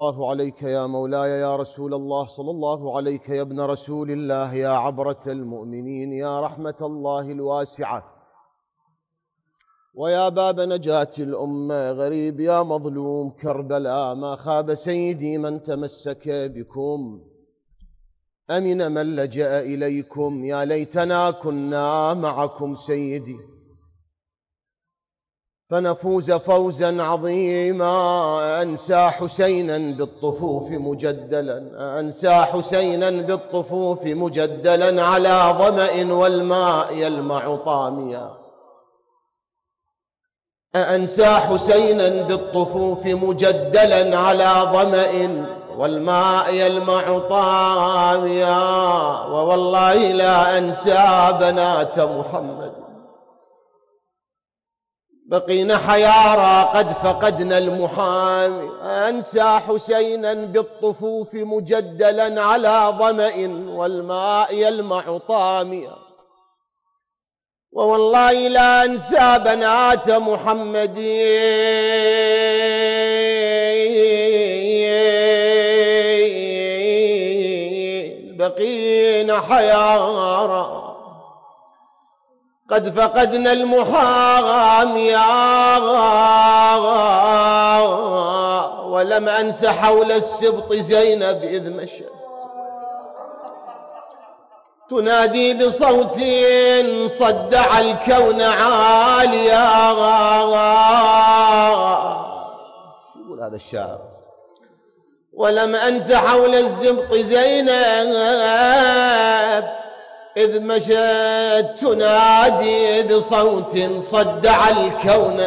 الله عليك يا مولاي يا رسول الله، صلى الله عليك يا ابن رسول الله، يا عبرة المؤمنين، يا رحمة الله الواسعة، ويا باب نجاة الأمة، غريب يا مظلوم كربلاء، ما خاب سيدي من تمسك بكم، أمن من لجأ إليكم، يا ليتنا كنا معكم سيدي فنفوز فوزا عظيما. أنسى حسينا بالطفوف مجدلا، أنسى حسينا بالطفوف مجدلا على ظمأ والماء يلمع طاميا. أنسى حسينا بالطفوف مجدلا على ظمأ والماء يلمع طاميا. ووالله لا أنسى بنات محمد، بقينا حيارى قد فقدنا المحامي. أنسى حسينا بالطفوف مجدلا على ظمأ والماء يلمع طاميا. ووالله لا أنسى بنات محمد، بقينا حيارى قد فقدنا المحامي. ولم أنس حول السبط زينب إذ مشت تنادي بصوت صدع الكون عاليا. شو يقول هذا الشاعر؟ ولم أنس حول السبط زينب إذ مشت تنادي بصوت صدع الكون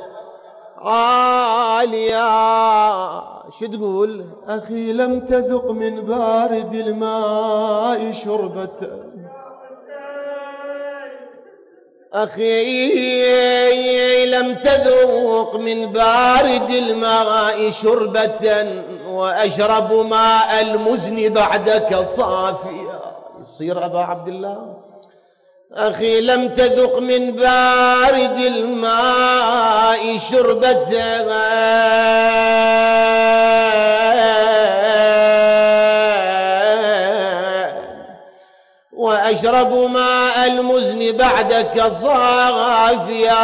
عاليا. شو تقول؟ أخي لم تذق من بارد الماء شربة، أخي لم تذوق من بارد الماء شربة، وأشرب ماء المزن بعدك صافيا. يصير أبا عبد الله؟ أخي لم تذق من بارد الماء شربة، وأشرب ماء المزن بعدك صافيا.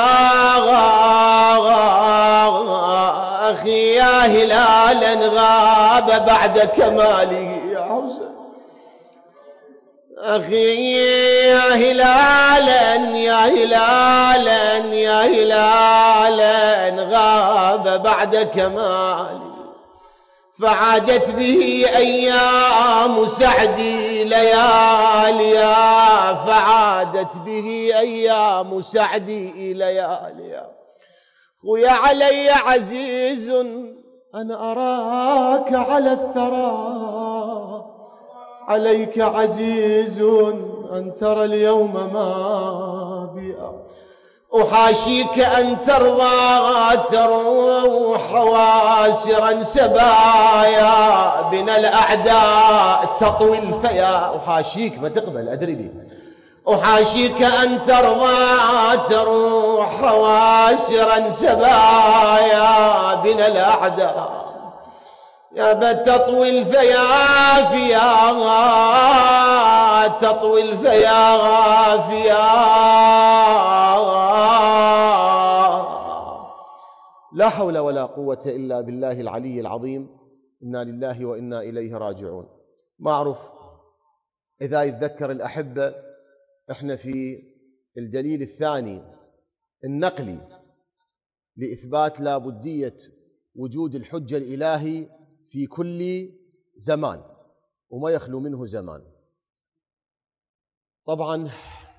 أخي يا هلالا غاب بعد كماله يا حسين، أخي يا هلالا يا هلالا يا هلالا غاب بعد كمالي. فعادت به أيام سعدي لياليا، فعادت به أيام سعدي لياليا. ويا علي عزيز أن أراك على الثرى، عليك عزيز أن ترى اليوم ما بيا. أحاشيك أن ترضى تروح واسرا سبايا، بنا الأعداء تطوي الفيا. أحاشيك ما تقبل أدري لي. أحاشيك أن ترضى تروح واسرا سبايا، بنا الأعداء يا بتطوي الفيافيا، تطوي الفيافيا. لا حول ولا قوة إلا بالله العلي العظيم. إنا لله وإنا إليه راجعون. ما أعرف إذا يتذكر الأحبة، إحنا في الدليل الثاني النقلي لإثبات لابدية وجود الحجة الإلهي في كل زمان وما يخلو منه زمان. طبعا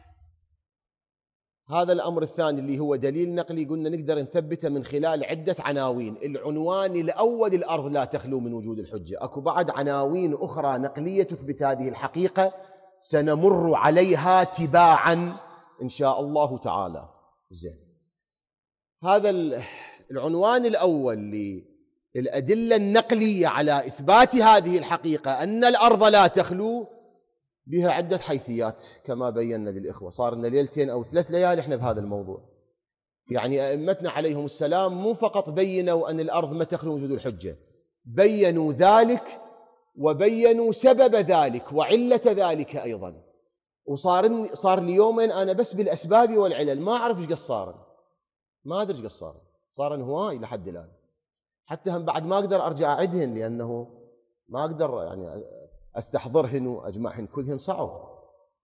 هذا الأمر الثاني اللي هو دليل نقلي قلنا نقدر نثبته من خلال عدة عناوين. العنوان الأول الأرض لا تخلو من وجود الحجة. أكو بعد عناوين أخرى نقلية تثبت هذه الحقيقة سنمر عليها تباعا إن شاء الله تعالى. زين، هذا العنوان الأول للأدلة النقلية على إثبات هذه الحقيقة أن الأرض لا تخلو بها عدة حيثيات كما بينا للإخوة. صار لنا ليلتين أو 3 ليالي إحنا بهذا الموضوع. يعني أئمتنا عليهم السلام مو فقط بينوا أن الأرض ما تخلو من وجود الحجة، بيّنوا ذلك وبيّنوا سبب ذلك وعلة ذلك أيضا. صار لي يومين أنا بس بالأسباب والعلل ما أعرف إيش قصار، ما أدري إيش قصار، صار هواي لحد الآن، حتى هم بعد ما أقدر أرجع أعدهن لأنه ما أقدر يعني أستحضرهن وأجمعهن كلهن صعب.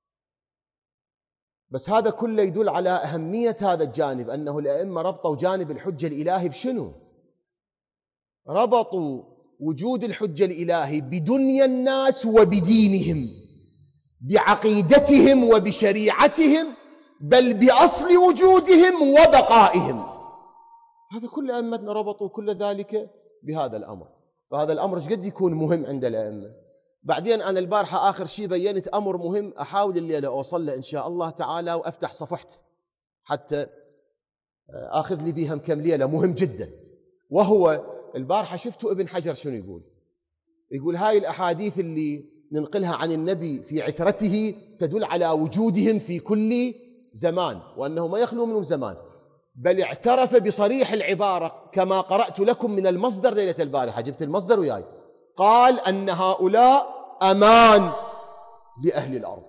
بس هذا كله يدل على أهمية هذا الجانب، أنه الأئمة ربطوا جانب الحجة الإلهي بشنو؟ ربطوا وجود الحجة الإلهي بدنيا الناس وبدينهم، بعقيدتهم وبشريعتهم، بل بأصل وجودهم وبقائهم. هذا كل أئمتنا ربطوا كل ذلك بهذا الأمر. فهذا الأمر ايش قد يكون مهم عند الأئمة. بعدين أنا البارحة آخر شيء بينت أمر مهم أحاول الليلة أوصل له إن شاء الله تعالى، وأفتح صفحت حتى آخذ لي بيها كم ليلة، مهم جدا. وهو البارحة شفتوا ابن حجر شنو يقول هاي الأحاديث اللي ننقلها عن النبي في عترته تدل على وجودهم في كل زمان، وأنه ما يخلو منهم زمان، بل اعترف بصريح العبارة كما قرأت لكم من المصدر ليلة البارحة، جبت المصدر وياي، قال أن هؤلاء أمان لأهل الأرض،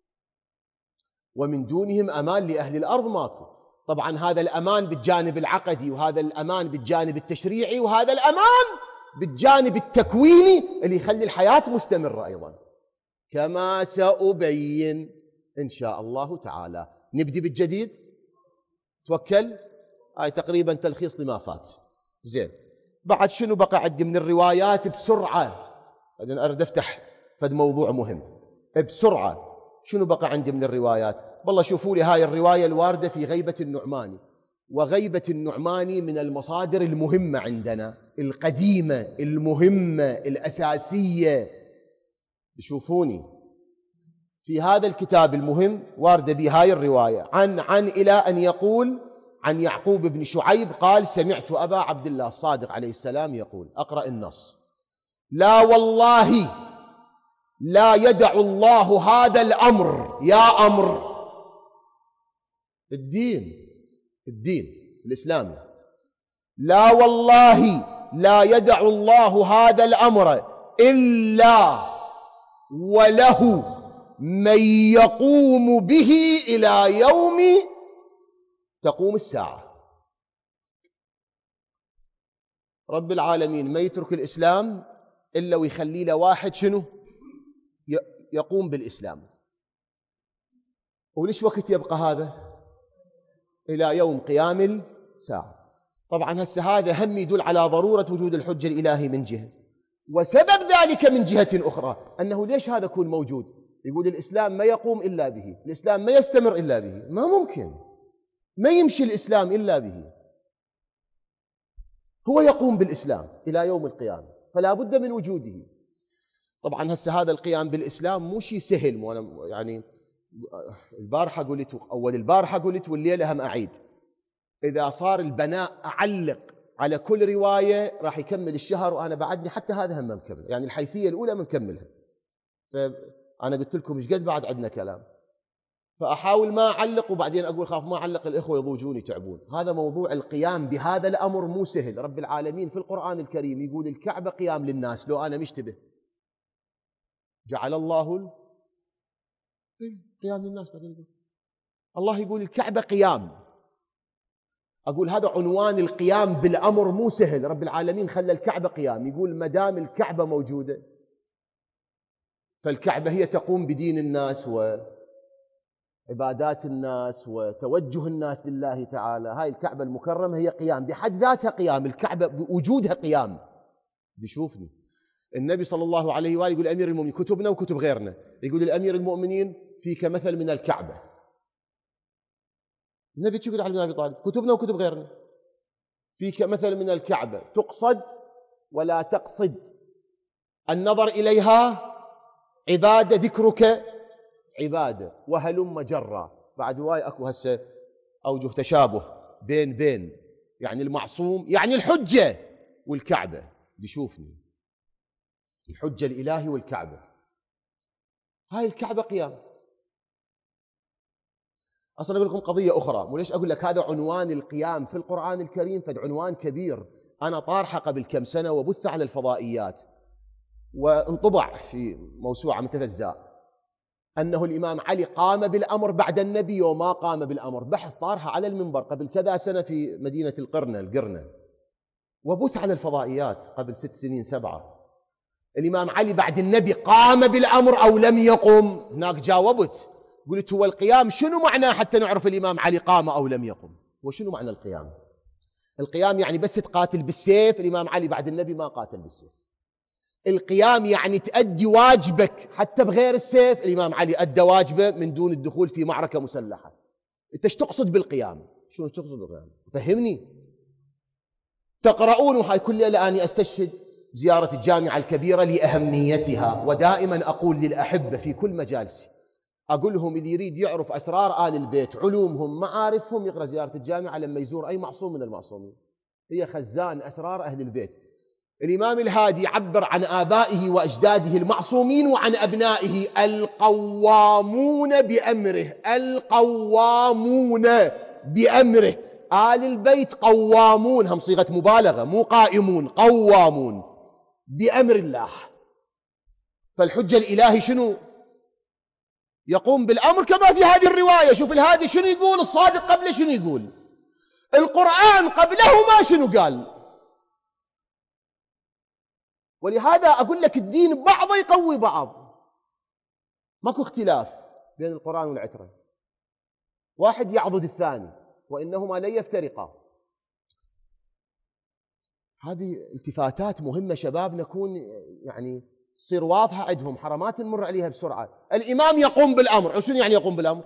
ومن دونهم أمان لأهل الأرض ماكو. طبعا هذا الأمان بالجانب العقدي، وهذا الأمان بالجانب التشريعي، وهذا الأمان بالجانب التكويني اللي يخلي الحياة مستمرة أيضا، كما سأبين إن شاء الله تعالى. نبدي بالجديد، توكل. هاي تقريبا تلخيص لما فات. زين، بعد شنو بقى عندي من الروايات بسرعة، بعدين أريد أفتح فد موضوع مهم بسرعة. شنو بقى عندي من الروايات؟ والله شوفوا لي هاي الرواية الواردة في غيبة النعماني. وغيبة النعماني من المصادر المهمة عندنا، القديمة المهمة الأساسية. شوفوني في هذا الكتاب المهم واردة به هاي الرواية عن إلى أن يقول عن يعقوب بن شعيب قال سمعت أبا عبد الله الصادق عليه السلام يقول، أقرأ النص: لا والله لا يدع الله هذا الأمر، يا أمر الدين الإسلامي، لا والله لا يدع الله هذا الأمر إلا وله من يقوم به إلى يوم تقوم الساعة. رب العالمين ما يترك الإسلام إلا ويخلي له واحد شنو يقوم بالإسلام. وليش وقت يبقى هذا؟ إلى يوم قيام الساعة. طبعا هسه هذا هم يدل على ضرورة وجود الحجة الإلهي من جهة، وسبب ذلك من جهة أخرى أنه ليش هذا يكون موجود؟ يقول الإسلام ما يقوم إلا به، الإسلام ما يستمر إلا به، ما ممكن، ما يمشي الإسلام إلا به، هو يقوم بالإسلام إلى يوم القيامة، فلا بد من وجوده. طبعا هسه هذا القيام بالإسلام مو شيء سهل، وأنا يعني البارحة قلت، أول البارحة قلت والليلة هم أعيد، إذا صار البناء أعلق على كل رواية راح يكمل الشهر، وأنا بعدني حتى هذا هم مكمل، يعني الحيثية الأولى مكملها. فأنا قلت لكم إيش قد بعد عندنا كلام، فأحاول ما أعلق، وبعدين أقول خاف ما أعلق الإخوة يضوجون يتعبون. هذا موضوع القيام بهذا الأمر مو سهل. رب العالمين في القرآن الكريم يقول الكعبة قيام للناس، لو أنا مشتبه جعل الله قيام للناس، الله يقول الكعبة قيام. أقول هذا عنوان القيام بالأمر مو سهل، رب العالمين خلى الكعبة قيام، يقول ما دام الكعبة موجودة فالكعبة هي تقوم بدين الناس وعبادات الناس وتوجه الناس لله تعالى. هاي الكعبة المكرمة هي قيام بحد ذاتها، قيام الكعبة بوجودها قيام. بيشوفني النبي صلى الله عليه وآله يقول أمير المؤمنين، كتبنا وكتب غيرنا، يقول الأمير المؤمنين فيك مثل من الكعبة. النبي يقول علي بن أبي طالب كتبنا وكتب غيرنا، فيك مثل من الكعبة تقصد ولا تقصد، النظر إليها عبادة، ذكرك عبادة، وهلم جرا. بعد رواية أكو هسه أوجه تشابه بين يعني المعصوم يعني الحجة والكعبة. بيشوفني الحجة الإلهي والكعبة، هاي الكعبة قيام. أصلا أقول لكم قضية أخرى، وليش أقول لك هذا عنوان القيام في القرآن الكريم، فد عنوان كبير أنا طارحة قبل كم سنة وبث على الفضائيات وانطبع في موسوعة من 3 أجزاء أنه الإمام علي قام بالأمر بعد النبي وما قام بالأمر. بحث طارحة على المنبر قبل كذا سنة في مدينة القرنة وبث على الفضائيات قبل 6 سنين 7. الإمام علي بعد النبي قام بالأمر أو لم يقم؟ هناك جاوبت قلت هو القيام شنو معناه حتى نعرف الإمام علي قام أو لم يقم؟ وشنو معنى القيام؟ القيام يعني بس تقاتل بالسيف. الإمام علي بعد النبي ما قاتل بالسيف. القيام يعني تأدي واجبك حتى بغير السيف. الإمام علي أدى واجبه من دون الدخول في معركة مسلحة. أنت ايش تقصد بالقيام؟ شنو تقصد بالقيام؟ فهمني. تقرؤون هاي كل ليلة أني أستشهد زيارة الجامعة الكبيرة لأهميتها، ودائما أقول للأحبة في كل مجالسي، أقول لهم اللي يريد يعرف أسرار آل البيت، علومهم، معارفهم، يقرأ زيارة الجامعة لما يزور أي معصوم من المعصومين. هي خزان أسرار أهل البيت. الإمام الهادي يعبر عن آبائه وأجداده المعصومين وعن أبنائه القوامون بأمره. القوامون بأمره. آل البيت قوامون، هم صيغة مبالغة، مو قائمون، قوامون بأمر الله. فالحجة الإلهي شنو؟ يقوم بالأمر كما في هذه الرواية. شوف الهادي شنو يقول، الصادق قبله شنو يقول، القرآن قبله ما شنو قال. ولهذا أقول لك الدين بعضه يقوي بعض، ماكو اختلاف بين القرآن والعترة، واحد يعضد الثاني وإنهما لن يفترقا. هذه التفاتات مهمة شباب نكون يعني تصير واضحة عندهم، حرمات نمر عليها بسرعة. الإمام يقوم بالأمر، وشنو يعني يقوم بالأمر؟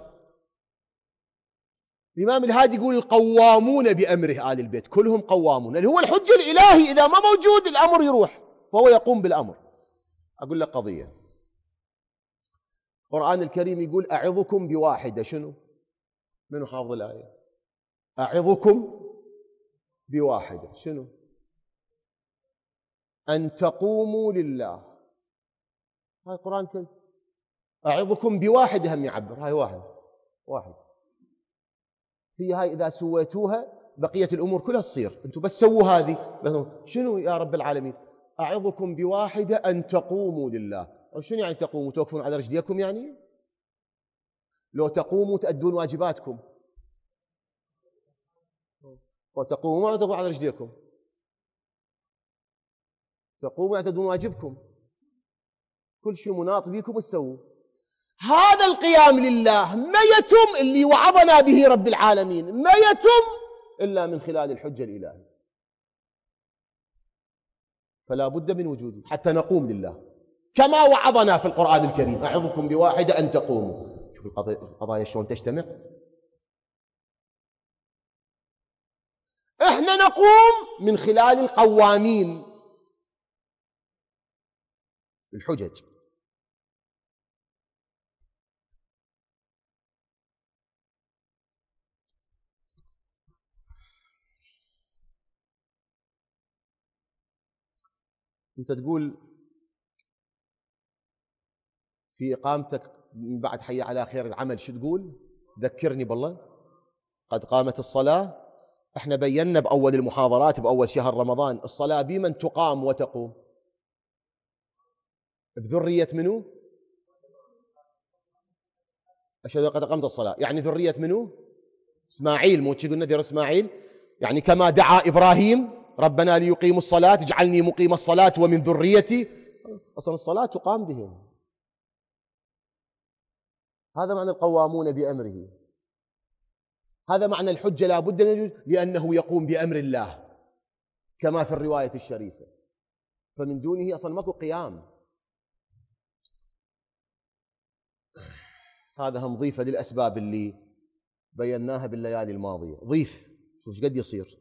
الإمام الهادي يقول القوامون بأمره. آل البيت كلهم قوامون، اللي هو الحجة الإلهي، إذا ما موجود الأمر يروح، فهو يقوم بالأمر. أقول لك قضية، القرآن الكريم يقول أعظكم بواحدة. شنو؟ منو حافظ الآية؟ أعظكم بواحدة. شنو؟ أن تقوموا لله. هاي القرآن الكريم. أعظكم بواحدة هم يعبر، هاي واحد. هي هاي إذا سويتوها بقية الأمور كلها تصير. أنتم بس سووا هذه. شنو يا رب العالمين؟ أعظكم بواحدة أن تقوموا لله. أو شنو يعني تقوموا؟ توقفون على رجليكم يعني؟ لو تقوموا تأدون واجباتكم، وتقوموا ما تقوموا على رجليكم، تقوموا يعتدون واجبكم، كل شيء مناط بكم تسووا. هذا القيام لله ما يتم اللي وعظنا به رب العالمين، ما يتم إلا من خلال الحجة الإلهية. فلا بد من وجوده حتى نقوم لله كما وعظنا في القرآن الكريم. أعظكم بواحدة أن تقوموا. شوف القضايا شلون تجتمع. احنا نقوم من خلال القوامين، الحجج. انت تقول في إقامتك من بعد حي على خير العمل شو تقول؟ ذكرني بالله. قد قامت الصلاة. احنا بينا بأول المحاضرات بأول شهر رمضان الصلاة بمن تقام وتقوم؟ بذرية منو؟ أشهد قد قامت الصلاة، يعني ذرية منو؟ إسماعيل. مو قلنا ذر إسماعيل، يعني كما دعا إبراهيم ربنا ليقيموا الصلاة اجعلني مقيم الصلاة ومن ذريتي. أصلا الصلاة تقام بهم. هذا معنى القوامون بأمره. هذا معنى الحجة لا بد من وجود، لأنه يقوم بأمر الله كما في الرواية الشريفة. فمن دونه أصلا ماكو قيام. هذا هم ضيفة للأسباب اللي بيناها بالليالي الماضية. ضيف شوف قد يصير.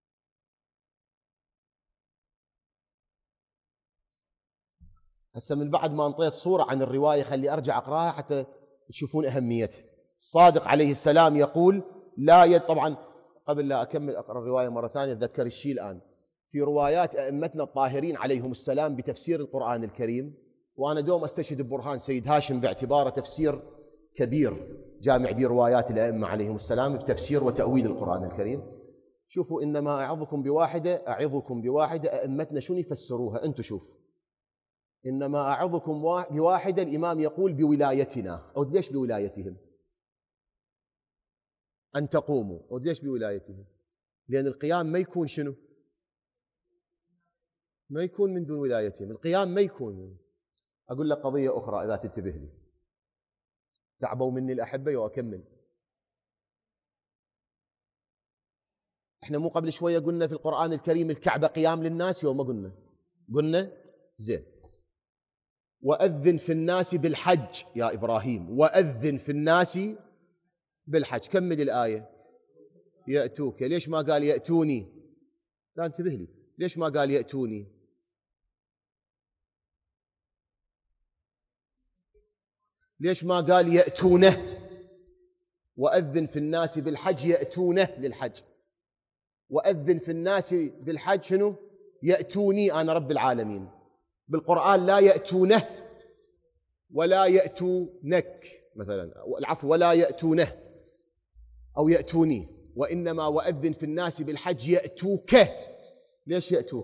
هسه من بعد ما انطيت صورة عن الرواية خلي أرجع أقراها حتى تشوفون أهميتها. الصادق عليه السلام يقول طبعا قبل لا أكمل أقرأ الرواية مرة ثانية أتذكر الشيء الآن. في روايات أئمتنا الطاهرين عليهم السلام بتفسير القرآن الكريم، وأنا دوم أستشهد ببرهان سيد هاشم باعتباره تفسير كبير جامع بروايات الأئمة عليهم السلام بتفسير وتأويل القرآن الكريم. شوفوا إنما أعظكم بواحدة أئمتنا شنو يفسروها؟ أنتم شوف، إنما أعظكم بواحدة الإمام يقول بولايتنا، أو ليش بولايتهم؟ أن تقوموا، أو ليش بولايتهم؟ لأن القيام ما يكون شنو؟ ما يكون من دون ولايتهم، القيام ما يكون. أقول لك قضية أخرى إذا تنتبه لي، تعبوا مني الأحبة وأكمل. إحنا مو قبل شوية قلنا في القرآن الكريم الكعبة قيام للناس يوم ما قلنا زين. وأذن في الناس بالحج يا إبراهيم، وأذن في الناس بالحج. كمل الآية. يأتوك، ليش ما قال يأتوني؟ لا انتبه لي، ليش ما قال يأتوني؟ ليش ما قال يأتونه؟ وأذن في الناس بالحج يأتونه للحج، وأذن في الناس بالحج شنو؟ يأتوني أنا رب العالمين. بالقرآن لا يأتونه ولا يأتونك مثلا، العفو، ولا يأتونه أو يأتوني، وإنما وأذن في الناس بالحج يأتوك. ليش يأتوك؟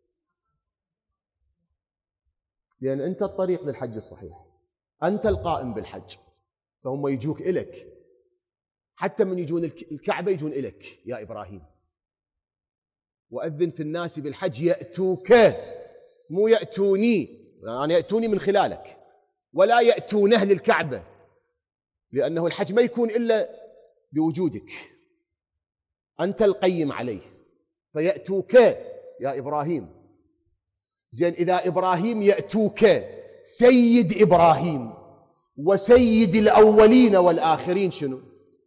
لأن أنت الطريق للحج الصحيح، أنت القائم بالحج، فهم يجوك إلك، حتى من يجون الكعبة يجون إلك يا إبراهيم. وأذن في الناس بالحج يأتوك، مو يأتوني، يعني يأتوني من خلالك، ولا يأتونه للكعبة، لأنه الحج ما يكون إلا بوجودك، أنت القيم عليه، فيأتوك يا إبراهيم. زين، إذا إبراهيم يأتوك، سيد إبراهيم وسيد الأولين والآخرين شنو؟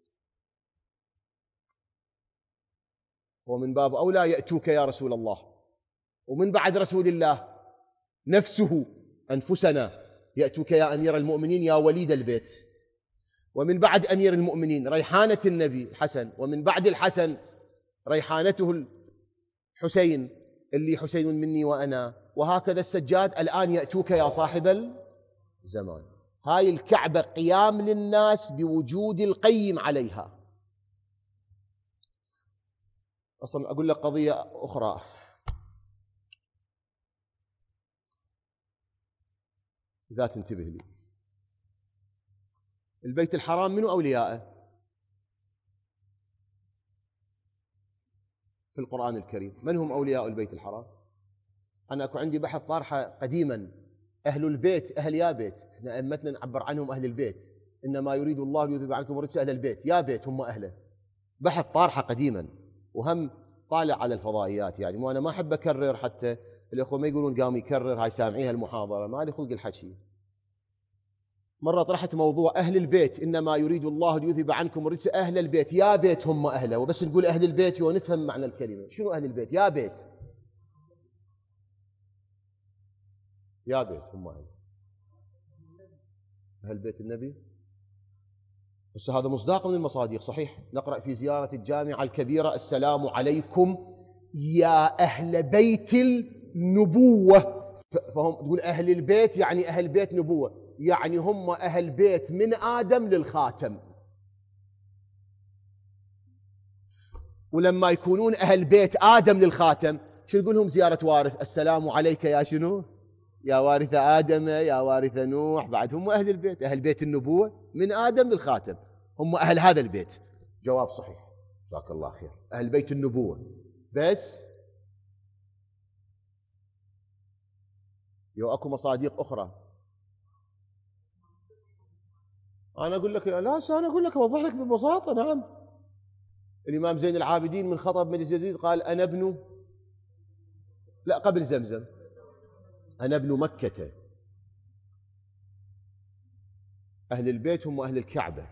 ومن باب أولى يأتوك يا رسول الله، ومن بعد رسول الله نفسه أنفسنا يأتوك يا أمير المؤمنين يا وليد البيت، ومن بعد أمير المؤمنين ريحانة النبي الحسن، ومن بعد الحسن ريحانته الحسين اللي حسين مني وأنا، وهكذا السجاد. الآن يأتوك يا صاحب الزمان. هاي الكعبة قيام للناس بوجود القيم عليها. أصلا أقول لك قضية أخرى، إذا تنتبه لي. البيت الحرام منو أولياءه في القرآن الكريم؟ من هم أولياء البيت الحرام؟ أنا أكو عندي بحث طارحة قديما، أهل البيت، أهل يا بيت، إحنا أئمتنا نعبر عنهم أهل البيت، إنما يريد الله ليذهب عنكم الرجس أهل البيت، يا بيت هم أهله. بحث طارحة قديما، وهم طالع على الفضائيات يعني، وأنا ما أحب أكرر، حتى الأخوة ما يقولون قام يكرر، هاي سامعيها المحاضرة، ما لي خلق الحكي. مرة طرحت موضوع أهل البيت، إنما يريد الله ليذهب عنكم الرجس أهل البيت، يا بيت هم أهله، وبس نقول أهل البيت ونفهم معنى الكلمة. شنو أهل البيت؟ يا بيت، يا بيت هم أهل، أهل بيت النبي. بس هذا مصداق من المصادق صحيح. نقرأ في زيارة الجامعة الكبيرة: السلام عليكم يا أهل بيت النبوة. فهم تقول أهل البيت يعني أهل بيت نبوة، يعني هم أهل بيت من آدم للخاتم. ولما يكونون أهل بيت آدم للخاتم، شو نقول لهم؟ زيارة وارث: السلام عليك يا شنو؟ يا وارث آدم، يا وارث نوح. بعد هم أهل البيت، أهل بيت النبوة من آدم للخاتم، هم أهل هذا البيت. جواب صحيح، جزاك الله خير، أهل بيت النبوة. بس يو أكو مصادق أخرى. أنا أقول لك لا، أنا أقول لك أوضح لك ببساطة. نعم، الإمام زين العابدين من خطب مجلس يزيد قال: أنا ابن، لا قبل زمزم، أنا ابن مكة. أهل البيت هم أهل الكعبة،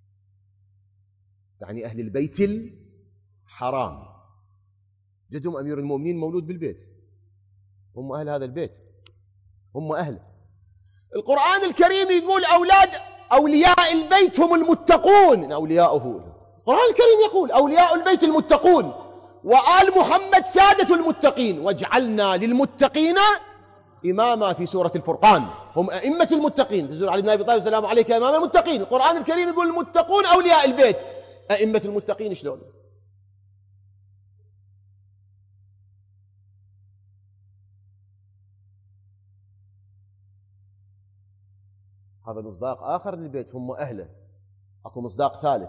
يعني أهل البيت الحرام. جدهم أمير المؤمنين مولود بالبيت، هم أهل هذا البيت، هم أهل. القرآن الكريم يقول أولياء البيت هم المتقون، أولياؤه. القرآن الكريم يقول أولياء البيت المتقون، وآل محمد سادة المتقين، واجعلنا للمتقين إماما في سورة الفرقان، هم أئمة المتقين. تزور علي بن أبي طالب: السلام عليك يا إمام المتقين. القرآن الكريم يقول المتقون أولياء البيت، أئمة المتقين. شلون؟ هذا مصداق آخر للبيت، هم أهله. أكو مصداق ثالث،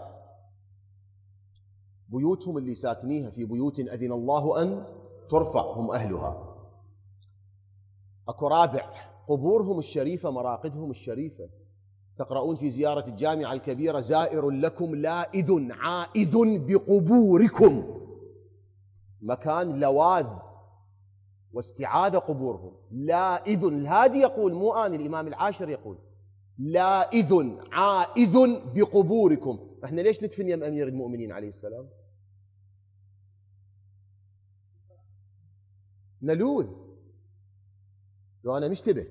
بيوتهم اللي ساكنيها في بيوت أذن الله أن ترفع هم أهلها. أكو رابع، قبورهم الشريفة، مراقدهم الشريفة. تقرؤون في زيارة الجامعة الكبيرة: زائر لكم لائذ عائذ بقبوركم. مكان لواذ واستعاذة قبورهم. لائذ، الهادي يقول، مو أنا، الإمام العاشر يقول لائذ عائذ بقبوركم. احنا ليش ندفن يم أمير المؤمنين عليه السلام؟ نلوذ، لو أنا مشتبه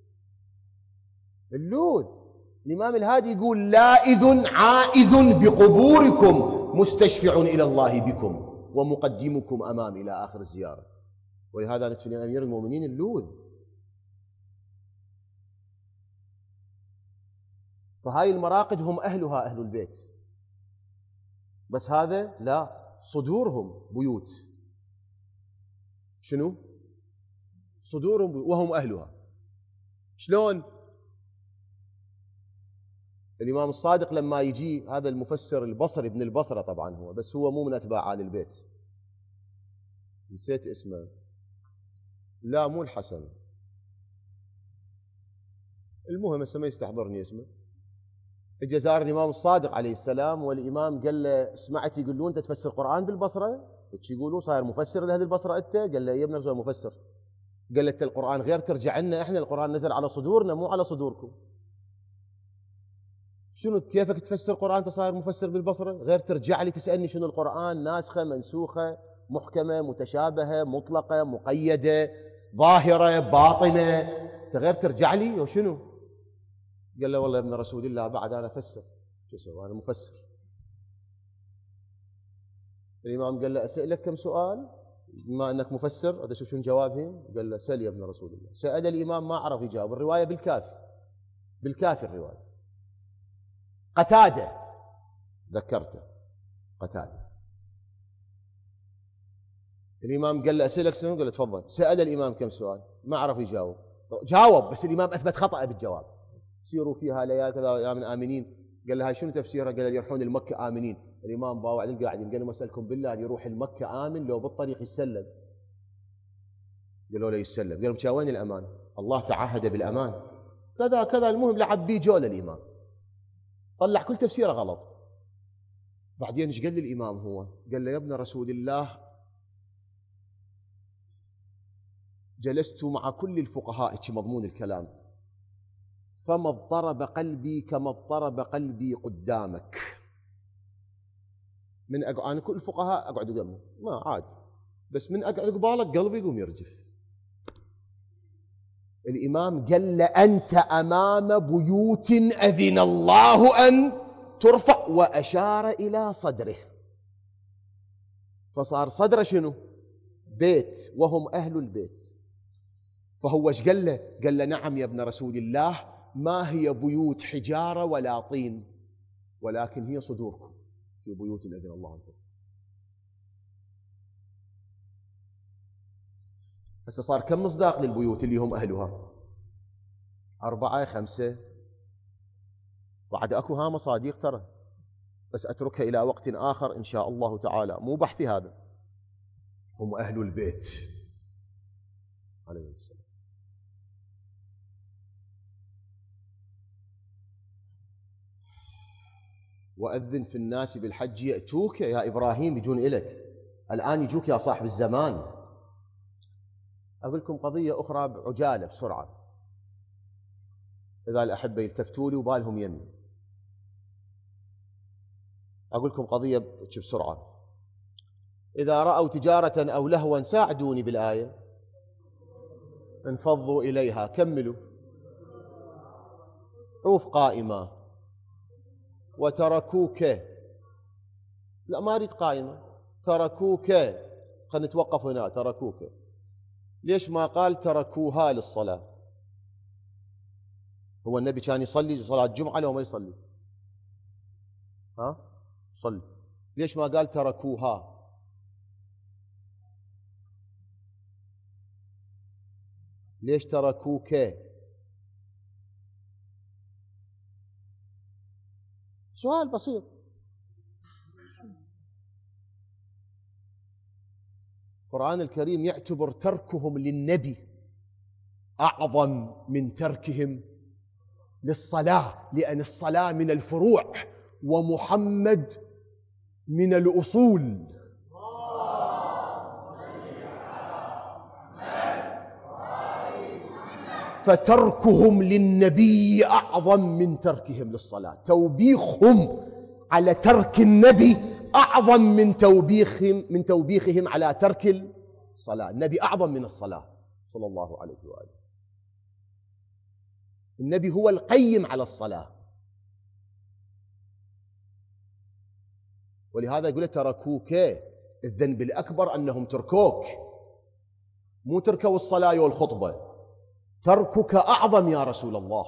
اللوذ. الإمام الهادي يقول لائذ عائذ بقبوركم مستشفع إلى الله بكم ومقدمكم أمام، إلى آخر الزيارة. ولهذا ندفن أمير المؤمنين اللوذ. فهاي المراقد هم أهلها أهل البيت. بس هذا لا، صدورهم بيوت. شنو؟ صدورهم بيوت وهم أهلها. شلون؟ الإمام الصادق لما يجي هذا المفسر البصري، ابن البصرة طبعا هو، بس هو مو من أتباع آل البيت، نسيت اسمه، لا مو الحسن، المهم هسه ما يستحضرني اسمه. اجى زار الإمام الصادق عليه السلام، والإمام قال له: سمعت يقولون أنت تفسر القرآن بالبصرة؟ يقولون صاير مفسر لأهل البصرة أنت؟ قال له: يا ابن الرسول مفسر. قال له: القرآن غير ترجع لنا احنا، القرآن نزل على صدورنا مو على صدوركم. شنو كيفك تفسر القرآن أنت صاير مفسر بالبصرة؟ غير ترجع لي تسألني شنو القرآن، ناسخة منسوخة، محكمة متشابهة، مطلقة مقيدة، ظاهرة باطنة، أنت غير ترجع لي وشنو؟ قال له: والله يا ابن رسول الله بعد أنا أفسر. شو اسوي؟ أنا مفسر. الإمام قال له: أسألك كم سؤال بما أنك مفسر؟ هذا شوف شنو جوابهم. قال له: سأل يا ابن رسول الله. سأل الإمام ما عرف يجاوب. الرواية بالكافي، بالكافي الرواية. قتادة ذكرته، قتادة. الإمام قال له: أسألك سؤال؟ قال له: تفضل. سأل الإمام كم سؤال، ما عرف يجاوب. جاوب بس الإمام أثبت خطأ بالجواب. سيروا فيها ليال كذا يا من آمنين. قال له: هاي شنو تفسيرها؟ قال له: يروحون المكة آمنين. الإمام باوع للقاعدين قال له: أسألكم بالله، يروح المكة آمن لو بالطريق يسلم؟ قالوا له: يسلم. قالوا: مشا وين الأمان؟ الله تعهد بالأمان كذا كذا. المهم لعب بيه جول الإمام، طلع كل تفسيره غلط. بعدين ايش قال للإمام هو؟ قال له: يا ابن رسول الله، جلست مع كل الفقهاء في مضمون الكلام، فما اضطرب قلبي كما اضطرب قلبي قدامك. من أنا كل الفقهاء أقعد قدامه ما عادي، بس من أقعد قبالك قلبي يقوم يرجف. الإمام قال له: أنت أمام بيوت أذن الله أن ترفع، وأشار إلى صدره. فصار صدره شنو؟ بيت، وهم أهل البيت. فهو ايش قال له؟ قال له: نعم يا ابن رسول الله، ما هي بيوت حجارة ولا طين، ولكن هي صدوركم في بيوت أذن الله أن ترفع. هسه صار كم مصداق للبيوت اللي هم أهلها؟ 4 5. بعد أكو ها مصاديق ترى، بس أتركها إلى وقت آخر إن شاء الله تعالى، مو بحثي هذا. هم أهل البيت عليه السلام. وأذن في الناس بالحج يأتوك يا إبراهيم، يجون إلك الآن، يجوك يا صاحب الزمان. أقول لكم قضية أخرى بعجالة بسرعة، إذا الأحبة يلتفتوا لي وبالهم يمي. أقول لكم قضية بسرعة. إذا رأوا تجارة أو لهوا ساعدوني بالآية، انفضوا إليها. كملوا. عوف قائمة وتركوك. لا ما أريد قائمة، تركوك. خلينا نتوقف هنا. تركوك، ليش ما قال تركوها للصلاة؟ هو النبي كان يصلي صلاة الجمعة لو ما يصلي؟ ها؟ صلي. ليش ما قال تركوها؟ ليش تركوك؟ سؤال بسيط. القرآن الكريم يعتبر تركهم للنبي أعظم من تركهم للصلاة، لأن الصلاة من الفروع ومحمد من الأصول. فتركهم للنبي أعظم من تركهم للصلاة. توبيخهم على ترك النبي أعظم من توبيخهم على ترك الصلاة. النبي أعظم من الصلاة صلى الله عليه وآله. النبي هو القيم على الصلاة، ولهذا يقول تركوك. الذنب الأكبر أنهم تركوك، مو تركوا الصلاة والخطبة. تركك أعظم يا رسول الله.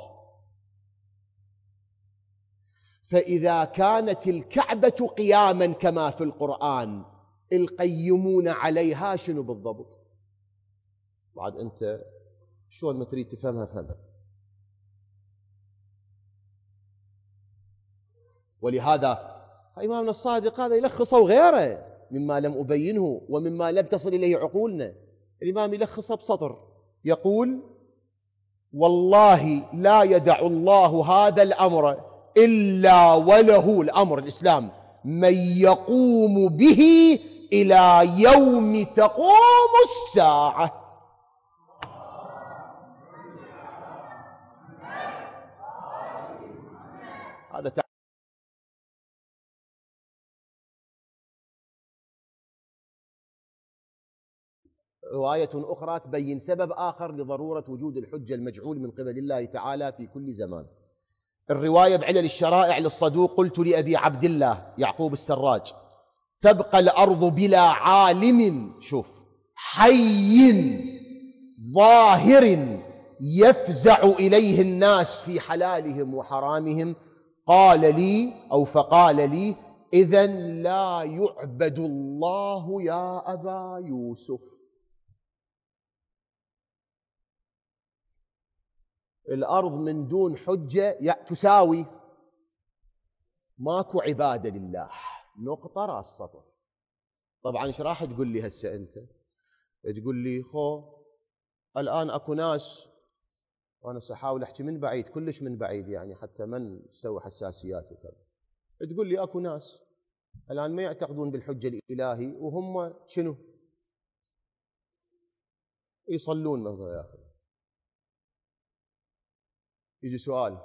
فإذا كانت الكعبة قياما كما في القرآن، القيمون عليها شنو بالضبط؟ بعد أنت شلون ما تريد تفهمها فهمها. ولهذا إمامنا الصادق هذا يلخصه غيره مما لم أبينه ومما لم تصل إليه عقولنا. الإمام يلخصه بسطر يقول: والله لا يدع الله هذا الأمر إلا وله، الأمر الإسلام، من يقوم به إلى يوم تقوم الساعة. هذا رواية أخرى تبين سبب آخر لضرورة وجود الحجة المجعول من قبل الله تعالى في كل زمان. الرواية بعلل الشرائع للصدوق: قلت لأبي عبد الله يعقوب السراج: تبقى الأرض بلا عالم، شوف، حي ظاهر يفزع إليه الناس في حلالهم وحرامهم. قال لي أو فقال لي: إذن لا يعبد الله يا أبا يوسف. الأرض من دون حجة تساوي ماكو عبادة لله. نقطة راس سطر. طبعا ايش راح تقول لي هسه انت؟ تقول لي الآن اكو ناس، وانا سأحاول احكي من بعيد، كلش من بعيد يعني حتى ما نسوي حساسيات وكذا. تقول لي اكو ناس الآن ما يعتقدون بالحجة الإلهي وهم شنو؟ يصلون مثلا. يا أخي يجي سؤال: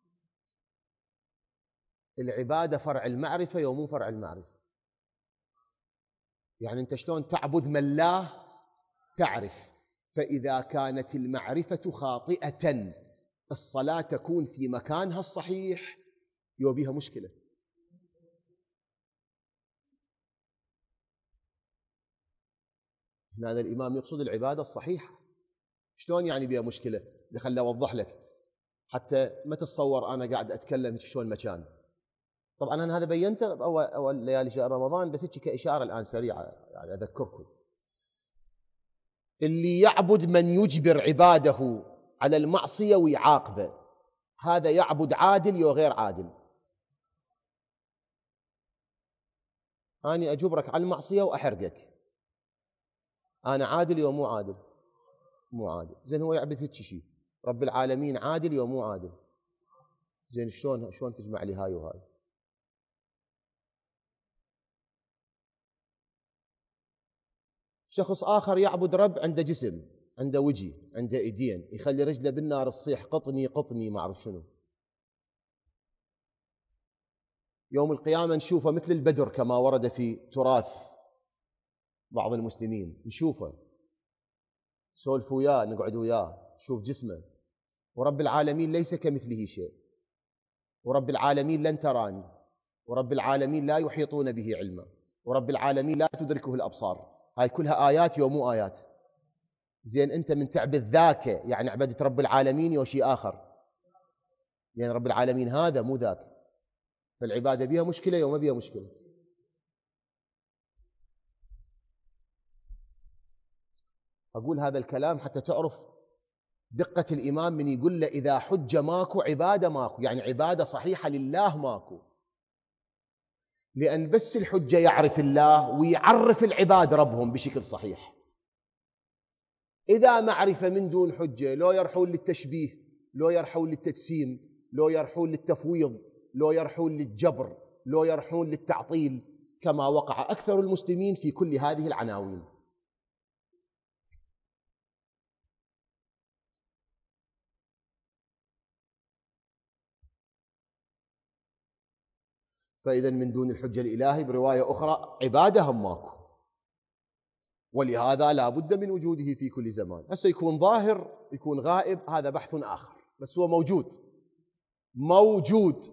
العبادة فرع المعرفة يوم مو فرع المعرفة؟ يعني أنت شلون تعبد من لا تعرف؟ فإذا كانت المعرفة خاطئة الصلاة تكون في مكانها الصحيح يو بيها مشكلة. هذا الإمام يقصد العبادة الصحيحة. شلون يعني بيها مشكلة؟ خليني أوضح لك حتى ما تتصور أنا قاعد أتكلم شلون مكان. طبعا أنا هذا بينته أول ليالي شهر رمضان، بس هيك كإشارة الآن سريعة يعني أذكركم. اللي يعبد من يجبر عباده على المعصية ويعاقبه، هذا يعبد عادل أو غير عادل؟ أنا أجبرك على المعصية وأحرقك، أنا عادل أو مو عادل؟ مو عادل. زين هو يعبد هيك شيء، رب العالمين عادل أو مو عادل؟ زين شلون تجمع لي هاي وهاي؟ شخص آخر يعبد رب عنده جسم، عنده وجه، عنده ايدين، يخلي رجله بالنار تصيح قطني قطني ما أعرف شنو. يوم القيامة نشوفه مثل البدر كما ورد في تراث بعض المسلمين، نشوفه سولف وياه، نقعد وياه، شوف جسمه. ورب العالمين ليس كمثله شيء، ورب العالمين لن تراني، ورب العالمين لا يحيطون به علما، ورب العالمين لا تدركه الأبصار. هاي كلها آيات ومو آيات. زين أنت من تعبد ذاك يعني عبدت رب العالمين أو شيء آخر؟ يعني رب العالمين هذا مو ذاك. فالعبادة بها مشكلة وما بها مشكلة. أقول هذا الكلام حتى تعرف دقة الإمام من يقول له إذا حجة ماكو عبادة ماكو، يعني عبادة صحيحة لله ماكو. لأن بس الحجة يعرف الله ويعرف العباد ربهم بشكل صحيح. إذا معرفة من دون حجة، لو يرحون للتشبيه، لو يرحون للتجسيم، لو يرحون للتفويض، لو يرحون للجبر، لو يرحون للتعطيل، كما وقع أكثر المسلمين في كل هذه العناوين. فإذا من دون الحجة الإلهي برواية أخرى عبادة هم ماكو، ولهذا لا بد من وجوده في كل زمان. هسه يكون ظاهر يكون غائب، هذا بحث آخر، بس هو موجود.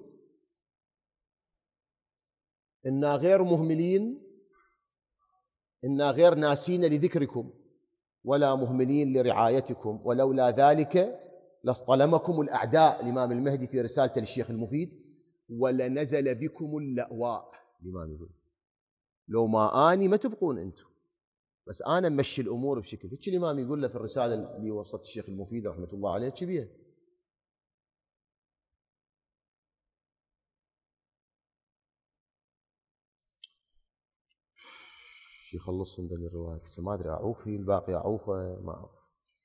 إنا غير مهملين، إنا غير ناسين لذكركم ولا مهملين لرعايتكم، ولولا ذلك لاصطلمكم الأعداء. الإمام المهدي في رسالته للشيخ المفيد: ولنزل بكم اللأواء. الإمام يقول لو ما آني ما تبقون أنتم، بس أنا ممشي الأمور بشكل. هيك الإمام يقول له في الرسالة اللي وصلت الشيخ المفيد رحمة الله عليه بيها. شي يخلصهم ذني الروايات، بس ما أدري أعوف هي الباقي أعوفه ما أعرف.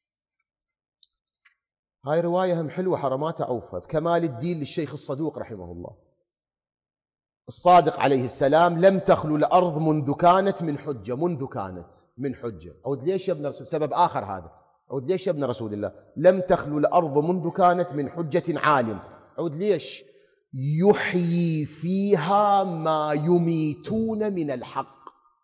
هاي رواية هم حلوة حرمات أعوفها، بكمال الدين للشيخ الصدوق رحمه الله. الصادق عليه السلام: لم تخلو الأرض منذ كانت من حجة. عود ليش يا ابن رسول، سبب آخر هذا. عود ليش يا ابن رسول الله لم تخلو الأرض منذ كانت من حجة عالم. عود ليش؟ يحيي فيها ما يميتون من الحق.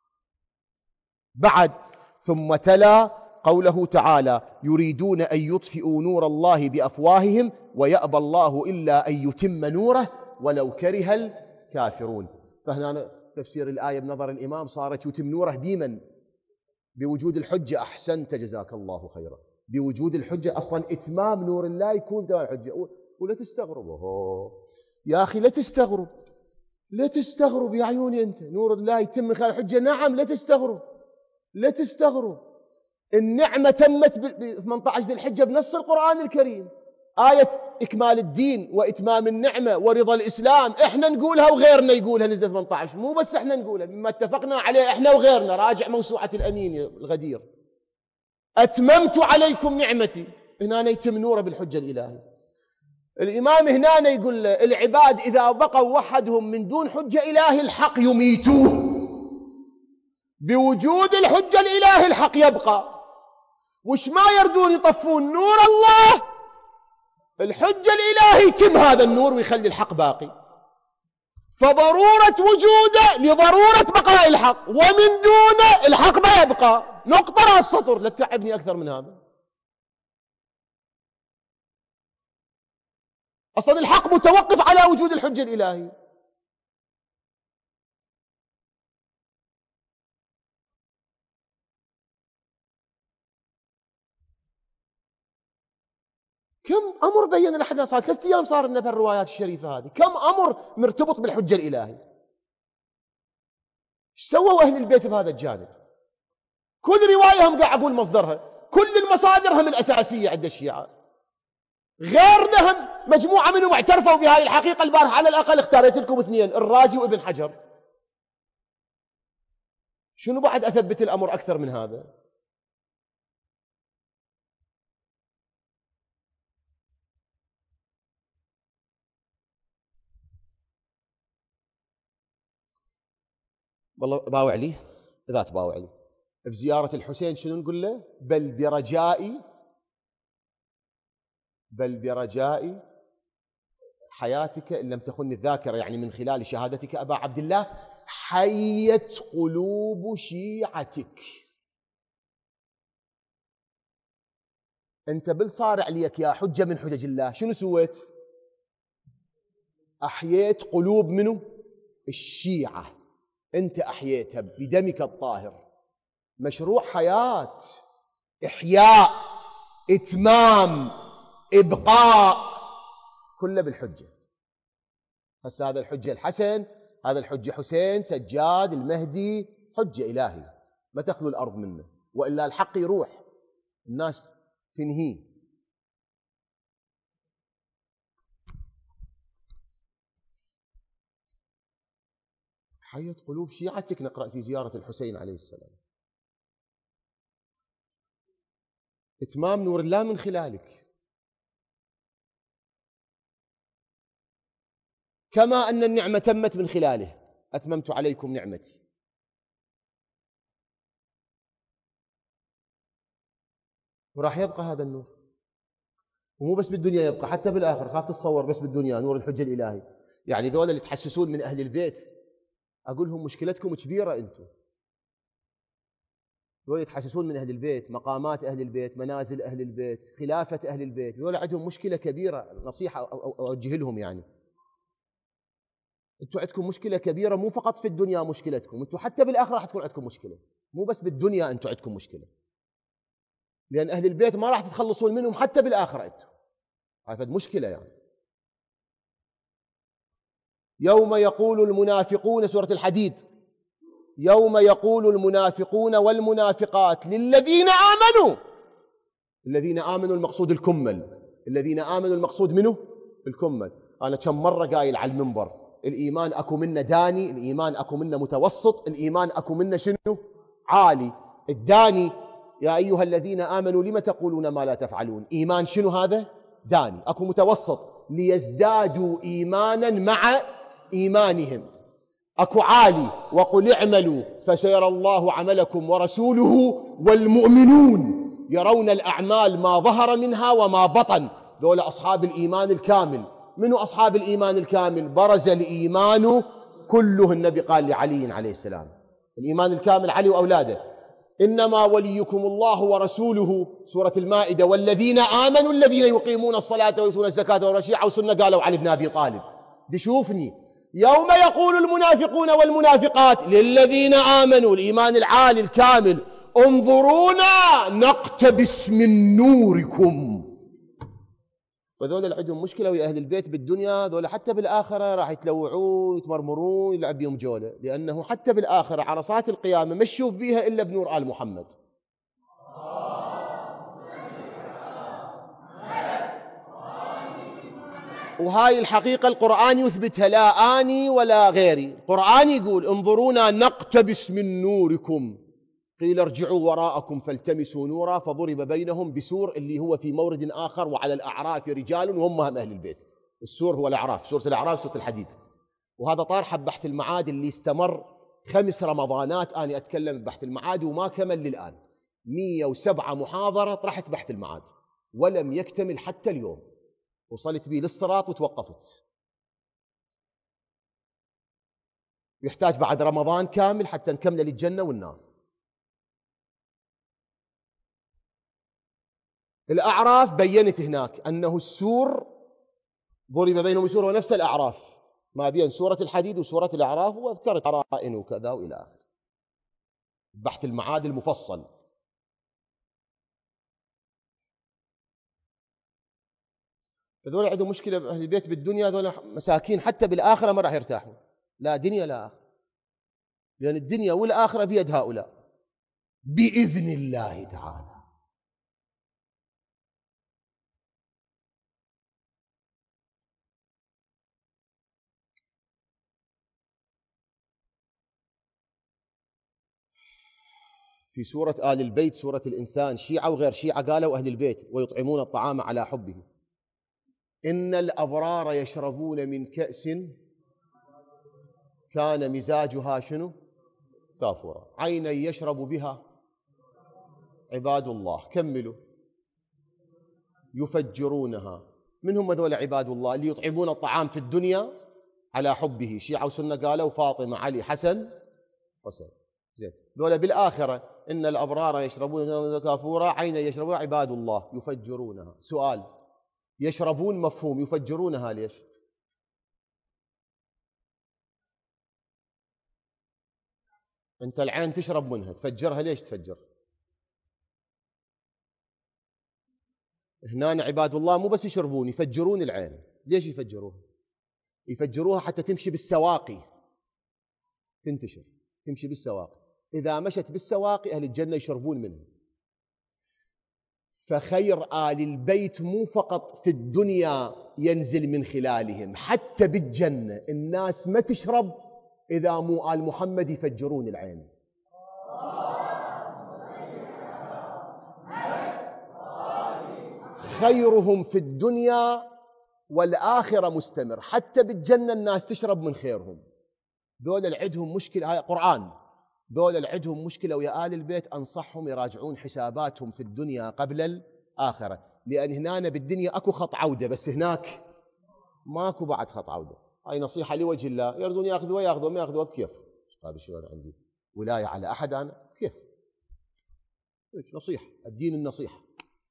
بعد ثم تلا قوله تعالى: يريدون أن يطفئوا نور الله بأفواههم ويأبى الله إلا أن يتم نوره ولو كره الكافرون. فهنا تفسير الآية بنظر الإمام صارت يتم نوره ديما بوجود الحجة. أحسنت جزاك الله خيرا. بوجود الحجة أصلا إتمام نور الله يكون تمام الحجة. ولا تستغرب يا أخي، لا تستغرب يا عيوني أنت، نور الله يتم من خلال الحجة. نعم، لا تستغرب. النعمة تمت ب 18 ذي الحجة بنص القرآن الكريم. آية إكمال الدين وإتمام النعمة ورضا الإسلام، إحنا نقولها وغيرنا يقولها. نزلت 18، مو بس إحنا نقولها، مما اتفقنا عليه إحنا وغيرنا. راجع موسوعة الأمين الغدير. أتممت عليكم نعمتي، هنا يتم نوره بالحجة الإلهية. الإمام هنا يقول له العباد إذا بقوا وحدهم من دون حجة إلهي الحق يميتوه، بوجود الحجة الإلهي الحق يبقى. وش ما يردون يطفون نور الله، الحجة الإلهي يتم هذا النور ويخلي الحق باقي. فضرورة وجوده لضرورة بقاء الحق، ومن دونه الحق ما يبقى. نقطة راس السطر، لا تتعبني أكثر من هذا. أصلا الحق متوقف على وجود الحجة الإلهي. كم أمر بين الأحداث، صار 3 أيام صار لنا في الروايات الشريفة هذه، كم أمر مرتبط بالحجة الإلهي. ايش سووا أهل البيت بهذا الجانب؟ كل رواية هم قاعد أقول مصدرها، كل المصادر هم الأساسية عند الشيعة. غيرنا هم مجموعة منهم اعترفوا بهذه الحقيقة البارحة. على الأقل اختاريت لكم 2، الرازي وابن حجر. شنو بعد أثبت الأمر أكثر من هذا؟ والله باوع لي، إذا تباوع لي بزيارة الحسين شنو نقول له؟ بل برجاء حياتك إن لم تخن الذاكرة، يعني من خلال شهادتك أبا عبد الله، حيت قلوب شيعتك. أنت بالصار عليك يا حجة من حجج الله شنو سويت؟ أحييت قلوب منه الشيعة، أنت أحييتها بدمك الطاهر. مشروع حياة، إحياء، إتمام، إبقاء، كله بالحجة. هسه هذا الحجة الحسن، هذا الحجة حسين سجاد المهدي، حجة إلهي ما تخلو الأرض منه، وإلا الحق يروح، الناس تنهيه. حيت قلوب شيعتك نقرأ في زيارة الحسين عليه السلام. إتمام نور الله من خلالك، كما أن النعمة تمت من خلاله. أتممت عليكم نعمتي. وراح يبقى هذا النور، ومو بس بالدنيا يبقى، حتى بالآخر. خاف تتصور بس بالدنيا نور الحجة الإلهي. يعني ذولا اللي تحسسون من أهل البيت، أقول لهم مشكلتكم كبيرة أنتم. ذولا يتحسسون من أهل البيت، مقامات أهل البيت، منازل أهل البيت، خلافة أهل البيت، ذولا عندهم مشكلة كبيرة. نصيحة أوجه لهم يعني، أنتم عندكم مشكلة كبيرة، مو فقط في الدنيا مشكلتكم، أنتم حتى بالآخرة راح تكون عندكم مشكلة. مو بس بالدنيا أنتم عندكم مشكلة، لأن أهل البيت ما راح تتخلصون منهم حتى بالآخرة أنتم. هذا مشكلة يعني. يوم يقول المنافقون، سورة الحديد، يوم يقول المنافقون والمنافقات للذين آمنوا. الذين آمنوا المقصود الكمل، الذين آمنوا المقصود منه الكمل. أنا كم مرة قايل على المنبر، الإيمان أكو منه داني، الإيمان أكو منه متوسط، الإيمان أكو منه شنو؟ عالي. الداني يا أيها الذين آمنوا لم تقولون ما لا تفعلون. إيمان شنو هذا؟ داني. أكو متوسط، ليزدادوا إيمانا مع إيمانهم. أكو عالي، وقل اعملوا فسيرى الله عملكم ورسوله والمؤمنون يرون الأعمال ما ظهر منها وما بطن. ذولا أصحاب الإيمان الكامل. منو أصحاب الإيمان الكامل؟ برز الإيمان كله. النبي قال لعلي عليه السلام، الإيمان الكامل علي وأولاده، إنما وليكم الله ورسوله. سورة المائدة، والذين آمنوا الذين يقيمون الصلاة ويؤتون الزكاة والشيعة والسنة. قالوا علي بن أبي طالب. دي شوفني، يوم يقول المنافقون والمنافقات للذين آمنوا، الإيمان العالي الكامل، انظرونا نقتبس من نوركم. وذول اللي عندهم مشكلة ويا أهل البيت بالدنيا، ذول حتى بالآخرة راح يتلوعون يتمرمرون يلعب بهم جولة، لأنه حتى بالآخرة عرصات القيامة ما تشوف بيها إلا بنور آل محمد. وهاي الحقيقة القرآن يثبتها، لا آني ولا غيري. القرآن يقول انظرونا نقتبس من نوركم، قيل ارجعوا وراءكم فالتمسوا نورا فضرب بينهم بسور، اللي هو في مورد آخر، وعلى الأعراف رجال وهم أهل البيت. السور هو الأعراف، سورة الأعراف، سورة الحديد. وهذا طارحة ببحث المعاد اللي استمر 5 رمضانات أنا أتكلم ببحث المعاد، وما كمل للآن. 107 محاضرة طرحت بحث المعاد ولم يكتمل حتى اليوم. وصلت بي للصراط وتوقفت. يحتاج بعد رمضان كامل حتى نكمل للجنة والنار. الأعراف بينت هناك أنه السور ضرب بينهم سور، ونفس الأعراف ما بين سورة الحديد وسورة الأعراف، وذكرت قرائن وكذا وإلى آخره. بحث المعاد المفصل. فذول عندهم مشكلة بأهل البيت بالدنيا، ذول مساكين حتى بالآخرة ما راح يرتاحوا، لا دنيا لا آخرة، لأن الدنيا والآخرة بيد هؤلاء بإذن الله تعالى. في سورة آل البيت، سورة الإنسان، شيعة وغير شيعة قالوا أهل البيت ويطعمون الطعام على حبه. إن الأبرار يشربون من كأس كان مزاجها شنو؟ كافورا، عينا يشرب بها عباد الله. كملوا، يفجرونها. من هم ذول عباد الله؟ اللي يطعمون الطعام في الدنيا على حبه. شيعة وسنة قالوا فاطمة علي حسن حسين. زين، ذولا بالآخرة إن الأبرار يشربون كافورا عينا يشربون عباد الله يفجرونها. سؤال، يشربون مفهوم، يفجرونها ليش؟ أنت العين تشرب منها، تفجرها ليش تفجر؟ هنا عباد الله مو بس يشربون، يفجرون العين. ليش يفجروها؟ يفجروها حتى تمشي بالسواقي، تنتشر، تمشي بالسواقي. إذا مشت بالسواقي أهل الجنة يشربون منها. فخير آل البيت مو فقط في الدنيا ينزل من خلالهم، حتى بالجنة الناس ما تشرب إذا مو آل محمد يفجرون العين. خيرهم في الدنيا والآخرة مستمر، حتى بالجنة الناس تشرب من خيرهم. ذول اللي عندهم مشكلة، هاي قرآن، ذول اللي عندهم مشكلة ويا آل البيت أنصحهم يراجعون حساباتهم في الدنيا قبل الآخرة، لأن هنا بالدنيا أكو خط عودة، بس هناك ماكو بعد خط عودة. هاي نصيحة لوجه الله، يريدون ياخذوها ياخذوها، ما ياخذوها كيف. هذا شو أنا عندي ولاية على أحد أنا كيف؟ نصيحة، الدين النصيحة.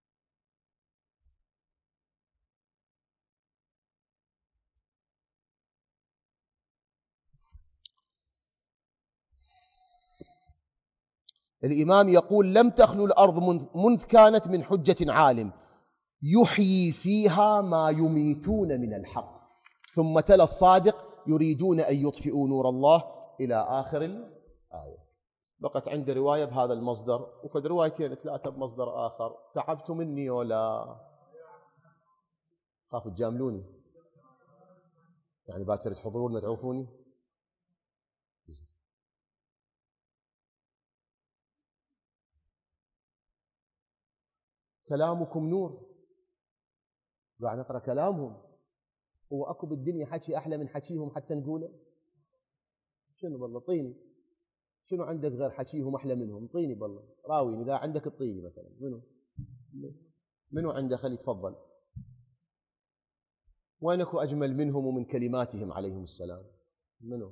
الإمام يقول: لم تخلو الأرض منذ كانت من حجة عالم يحيي فيها ما يميتون من الحق. ثم تلا الصادق: يريدون أن يطفئوا نور الله، إلى آخر الآية. بقت عندي رواية بهذا المصدر، وفد روايتين ثلاثة بمصدر آخر. تعبتوا مني ولا خافوا تجاملوني؟ يعني باكر تحضرون ما تعوفوني؟ كلامكم نور، قاعد نقرأ كلامهم. هو أكو بالدنيا حكي أحلى من حكيهم حتى نقوله؟ شنو بالله طيني، شنو عندك غير حكيهم أحلى منهم؟ طيني بالله، راويني إذا عندك الطيني مثلا. منو عنده؟ خلي يتفضل. وينك أجمل منهم ومن كلماتهم عليهم السلام؟ منو؟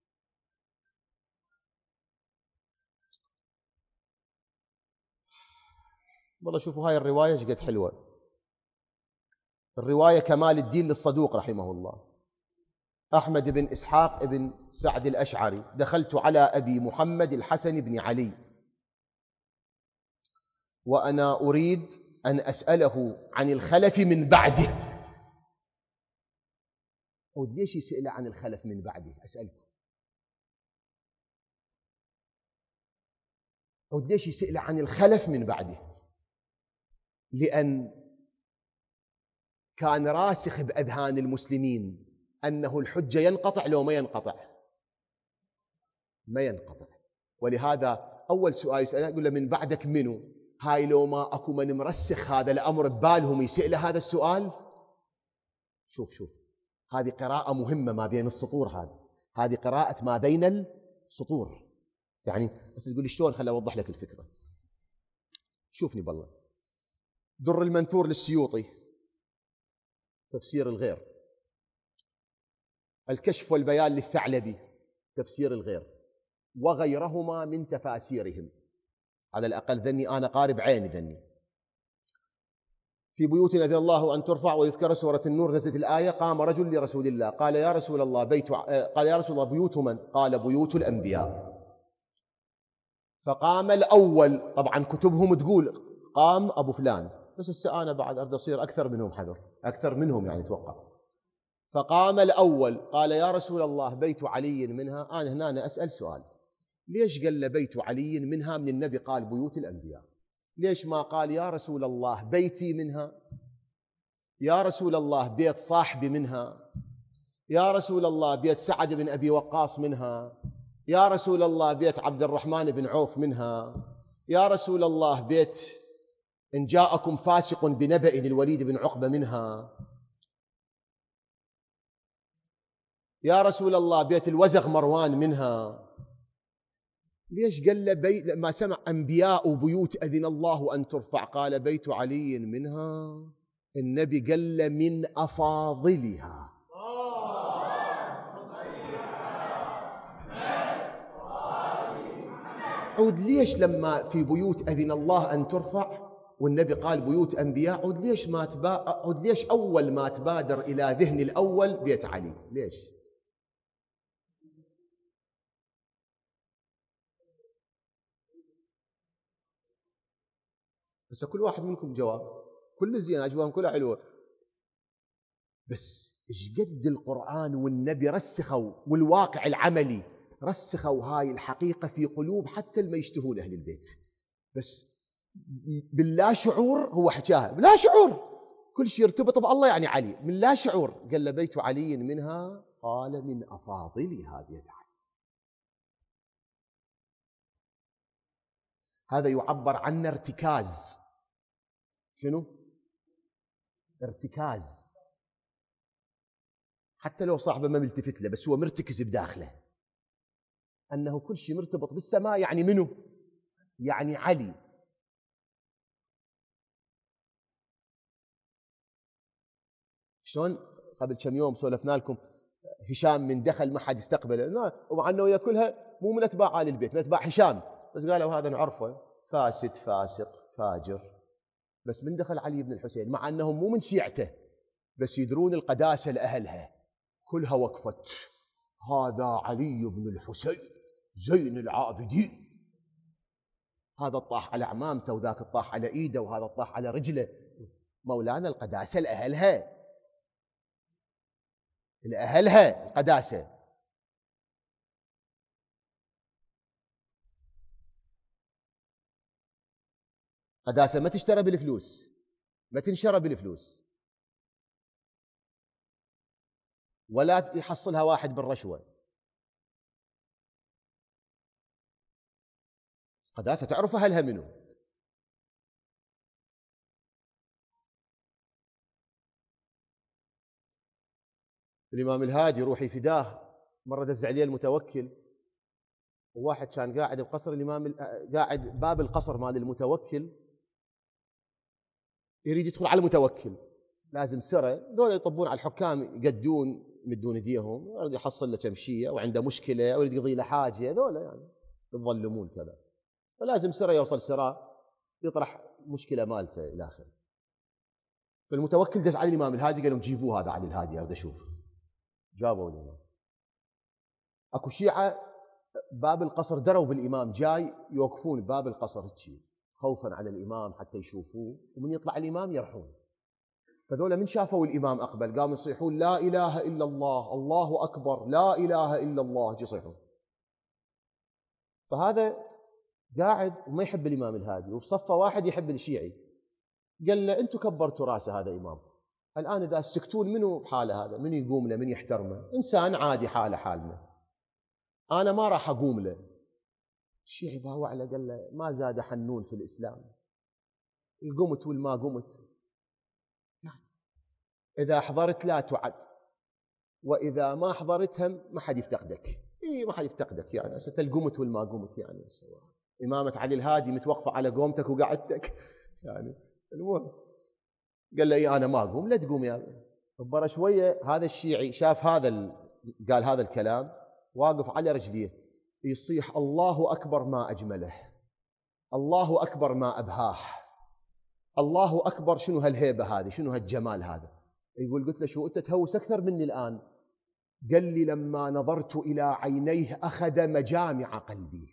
والله شوفوا هاي الرواية ايش قد حلوة. الرواية كمال الدين للصدوق رحمه الله، أحمد بن إسحاق بن سعد الأشعري: دخلت على أبي محمد الحسن بن علي وأنا أريد أن أسأله عن الخلف من بعده. ليش يسأل عن الخلف من بعده؟ أسألكم، ليش يسأل عن الخلف من بعده؟ لأن كان راسخ بأذهان المسلمين أنه الحجة ينقطع لو ما ينقطع، ما ينقطع. ولهذا أول سؤال يسأله يقول له: من بعدك منو؟ هاي لو ما أكو من مرسخ هذا الأمر ببالهم يسأل هذا السؤال. شوف هذه قراءة مهمة ما بين السطور، هذه قراءة ما بين السطور. يعني بس تقول لي شلون؟ خليني أوضح لك الفكرة. شوفني بالله، در المنثور للسيوطي تفسير الغير، الكشف والبيان للثعلبي تفسير الغير، وغيرهما من تفاسيرهم. على الأقل ذني أنا قارب عيني ذني. في بيوت نذر الله أن ترفع ويذكر سورة النور، نزلت الآية: قام رجل لرسول الله قال: يا رسول الله قال: يا رسول الله بيوت من؟ قال: بيوت الأنبياء. فقام الأول، طبعا كتبهم تقول قام أبو فلان، بس هسه أنا بعد أريد أصير أكثر منهم حذر، أكثر منهم يعني توقع. فقام الأول قال: يا رسول الله بيت علي منها. أنا هنا أسأل سؤال: ليش قال بيت علي منها من النبي قال بيوت الأنبياء؟ ليش ما قال: يا رسول الله بيتي منها، يا رسول الله بيت صاحبي منها، يا رسول الله بيت سعد بن أبي وقاص منها، يا رسول الله بيت عبد الرحمن بن عوف منها، يا رسول الله بيت إن جاءكم فاسق بنبأ الوليد بن عقبة منها، يا رسول الله بيت الوزغ مروان منها. ليش قال له بيت لما سمع أنبياء وبيوت أذن الله أن ترفع قال بيت علي منها؟ النبي قال له من أفاضلها. عود ليش لما في بيوت أذن الله أن ترفع والنبي قال بيوت أنبياء، عود ليش أول ما تبادر إلى ذهن الأول بيت علي؟ ليش؟ بس كل واحد منكم جواب، كل زين، أجوابهم كلها حلوة، بس إيش قد القرآن والنبي رسخوا والواقع العملي رسخوا هاي الحقيقة في قلوب حتى اللي ما يشتهون أهل البيت، بس باللا شعور هو حكاها بلا شعور، كل شيء يرتبط بالله يعني علي، من لا شعور قال له بيت علي منها، قال من أفاضلها بيت علي. هذا يعبر عنه ارتكاز. شنو؟ ارتكاز. حتى لو صاحبه ما ملتفت له، بس هو مرتكز بداخله أنه كل شيء مرتبط بالسماء. يعني منه؟ يعني علي. شلون قبل كم يوم سولفنا لكم هشام من دخل ما حد يستقبله، ومع أنه يأكلها مو من أتباع آل البيت، من أتباع هشام، بس قالوا هذا نعرفه فاسد فاسق فاجر. بس من دخل علي بن الحسين مع أنهم مو من شيعته، بس يدرون القداسة لأهلها، كلها وقفت هذا علي بن الحسين زين العابدين. هذا الطاح على عمامته، وذاك الطاح على ايده، وهذا الطاح على رجله. مولانا القداسة لأهلها، لأهلها القداسة. قداسة ما تشترى بالفلوس، ما تنشرى بالفلوس، ولا يحصلها واحد بالرشوة. قداسة تعرف أهلها منه. الإمام الهادي روحي فداه، مرة دز عليه المتوكل، وواحد كان قاعد بقصر الإمام، قاعد باب القصر مال المتوكل، يريد يدخل على المتوكل، لازم سرة، دول يطبون على الحكام، يقدون يمدون ايديهم، يريد يحصل له تمشيه، وعنده مشكله، او يريد يقضي له حاجه، هذول يعني يتظلمون كذا، فلازم سرة يوصل سرة يطرح مشكله مالته الى اخره. فالمتوكل دز على الامام الهادي، قال لهم جيبوه هذا علي الهادي اريد اشوف. جابوا الامام. اكو شيعه باب القصر دروا بالامام جاي، يوقفون باب القصر هيك خوفا على الامام حتى يشوفوه، ومن يطلع الامام يرحون. فذولا من شافوا الإمام أقبل قاموا يصيحون لا إله إلا الله، الله أكبر، لا إله إلا الله، يصيحون. فهذا قاعد وما يحب الإمام الهادي، وبصفه واحد يحب الشيعي، قال له أنتم كبرتوا راسه هذا إمام، الآن إذا سكتون منو بحاله هذا، من يقوم له، من يحترمه، إنسان عادي حاله حالنا، أنا ما راح أقوم له. الشيعي باوع له قال له ما زاد حنون في الإسلام، القمت والما قمت، إذا حضرت لا تعد، وإذا ما حضرتها ما حد يفتقدك. ما حد يفتقدك، يعني هسه القمت والما قمت، يعني إمامة علي الهادي متوقفة على قومتك وقعدتك يعني. المهم قال له أنا ما أقوم، لا تقوم يا أبي. كبر شوية، هذا الشيعي شاف هذا قال هذا الكلام، واقف على رجليه يصيح الله أكبر ما أجمله، الله أكبر ما أبهاه، الله أكبر شنو هالهيبة هذه، شنو هالجمال هذا. يقول قلت له شو أنت تهوس أكثر مني الآن؟ قال لي لما نظرت إلى عينيه أخذ مجامع قلبي.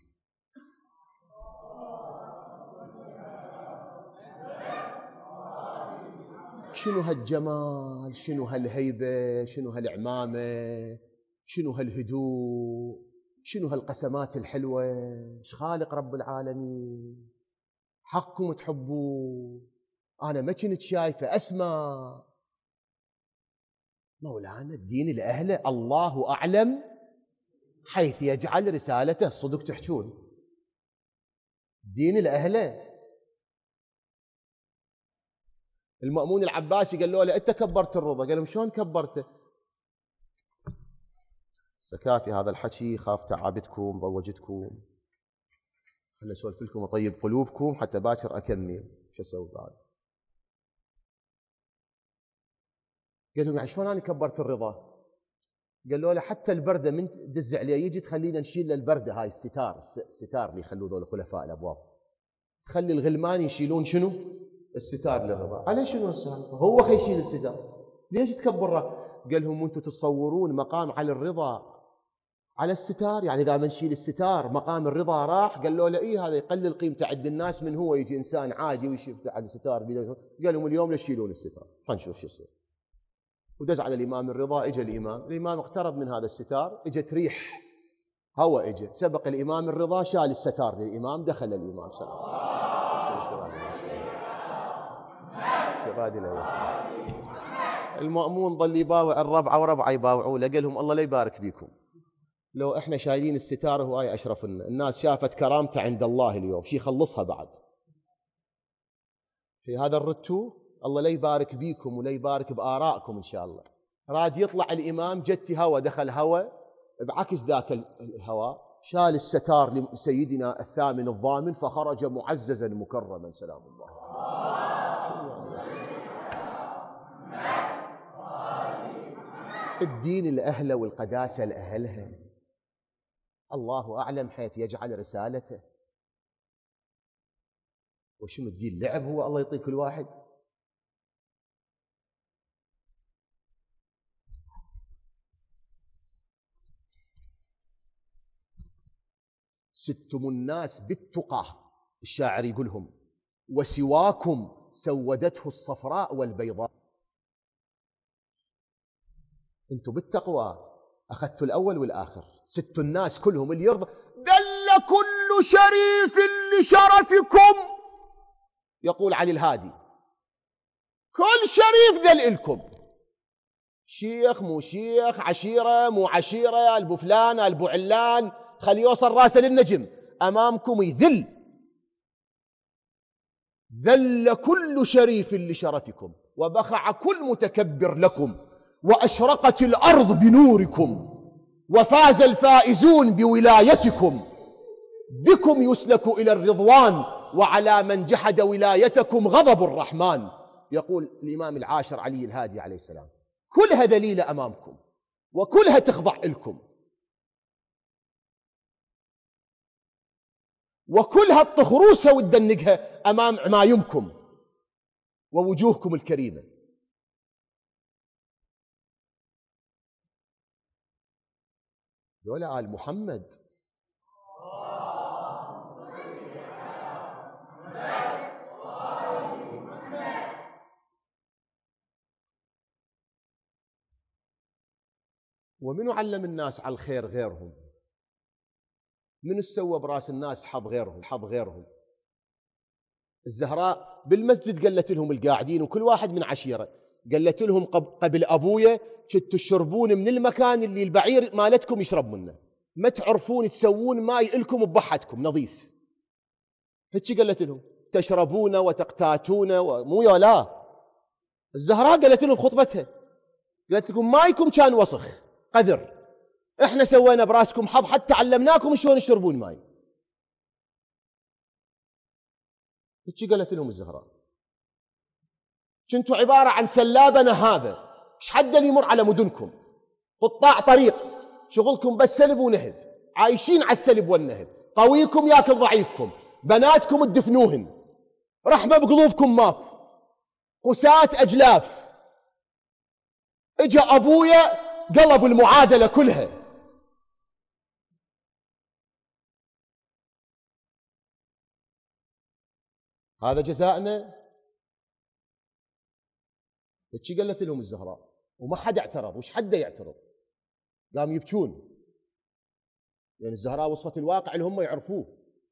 شنو هالجمال، شنو هالهيبة، شنو هالعمامة، شنو هالهدوء، شنو هالقسمات الحلوة. ايش خالق رب العالمين، حقكم تحبوه، أنا ما كنت شايفة أسمع. مولانا الدين لأهله، الله أعلم حيث يجعل رسالته، صدق تحجون دين لأهله. المأمون العباسي قال له أنت كبرت الرضا، قال لهم شلون كبرته؟ سكافي هذا الحكي، خاف تعبتكم ضوجتكم، خلنا أسولف لكم وطيب قلوبكم حتى باكر أكمل. شو أسوي بعد؟ قال لهم يعني شلون أنا كبرت الرضا؟ قال له حتى البردة من دز عليه يجي تخلينا نشيل البردة هاي، الستار اللي يخلوه ذول خلفاء الأبواب، تخلي الغلمان يشيلون شنو؟ الستار للرضا. على شنو السالفة؟ هو خيشيل الستار، ليش تكبره؟ قال لهم أنتم تتصورون مقام على الرضا على الستار؟ يعني إذا ما نشيل الستار مقام الرضا راح؟ قال له لا، إيه هذا يقلل قيمته عند الناس، من هو يجي إنسان عادي ويشوف على الستار. قال لهم اليوم لا تشيلون الستار، خلينا نشوف شو يصير. ودز على الإمام الرضا، إجا الإمام اقترب من هذا الستار، إجت ريح هواء، إجا سبق الإمام الرضا شال الستار للإمام، دخل الإمام صلى الله عليه وسلم. المأمون ظل يباوع الربعة وربعة يباوعوا له، قال لهم الله لا يبارك بيكم، لو احنا شايلين الستار هواي اشرف لنا، الناس شافت كرامته عند الله اليوم، شي يخلصها بعد. في هذا الرتو الله لا يبارك بيكم ولا يبارك بآرائكم إن شاء الله. راد يطلع الإمام، جت هوى، دخل هوى بعكس ذاك الهواء، شال الستار لسيدنا الثامن الضامن فخرج معززا مكرما سلام الله. الدين الأهل والقداسة لأهلها، الله أعلم حيث يجعل رسالته. وشنو الدين لعب هو؟ الله يعطي كل واحد. ستم الناس بالتقى، الشاعر يقولهم، وسواكم سودته الصفراء والبيضاء. انتم بالتقوى أخذتوا الأول والآخر. ست الناس كلهم اللي يرضى. دل كل شريف لشرفكم، يقول علي الهادي، كل شريف دل لكم، شيخ مو شيخ، عشيرة مو عشيرة، البو فلان البو علان، خلي يوصل راسه للنجم أمامكم يذل. ذل كل شريف لشرفكم، وبخع كل متكبر لكم، وأشرقت الأرض بنوركم، وفاز الفائزون بولايتكم. بكم يسلك إلى الرضوان، وعلى من جحد ولايتكم غضب الرحمن. يقول الإمام العاشر علي الهادي عليه السلام، كلها ذليلة أمامكم وكلها تخضع لكم، وكلها الطخروسة وتدنقها أمام عمايمكم ووجوهكم الكريمة. دول آل محمد. ومنو علم الناس على الخير غيرهم؟ من سوى براس الناس حظ غيرهم؟ الزهراء بالمسجد قالت لهم القاعدين وكل واحد من عشيرة، قالت لهم قبل أبويا كنتوا تشربون من المكان اللي البعير مالتكم يشرب منه، ما تعرفون تسوون ماي لكم ببحتكم نظيف. هيك قالت لهم، تشربون وتقتاتون مو يا لا. الزهراء قالت لهم خطبتها، قالت لكم مايكم كان وسخ قذر، احنا سوينا براسكم حظ حتى علمناكم شلون تشربون ماي. هيك قالت لهم الزهراء، كنتوا عبارة عن سلابة نهابة، ايش حد اللي يمر على مدنكم، قطاع طريق، شغلكم بس سلب ونهب، عايشين على السلب والنهب، قويكم ياكل ضعيفكم، بناتكم تدفنوهن، رحمة بقلوبكم ماكو، قساة أجلاف. اجا أبويا قلب المعادلة كلها. هذا جزاءنا. هيك قالت لهم الزهراء، وما حد اعترض. وش حد يعترض؟ قام يبكون، يعني الزهراء وصفت الواقع اللي هم يعرفوه.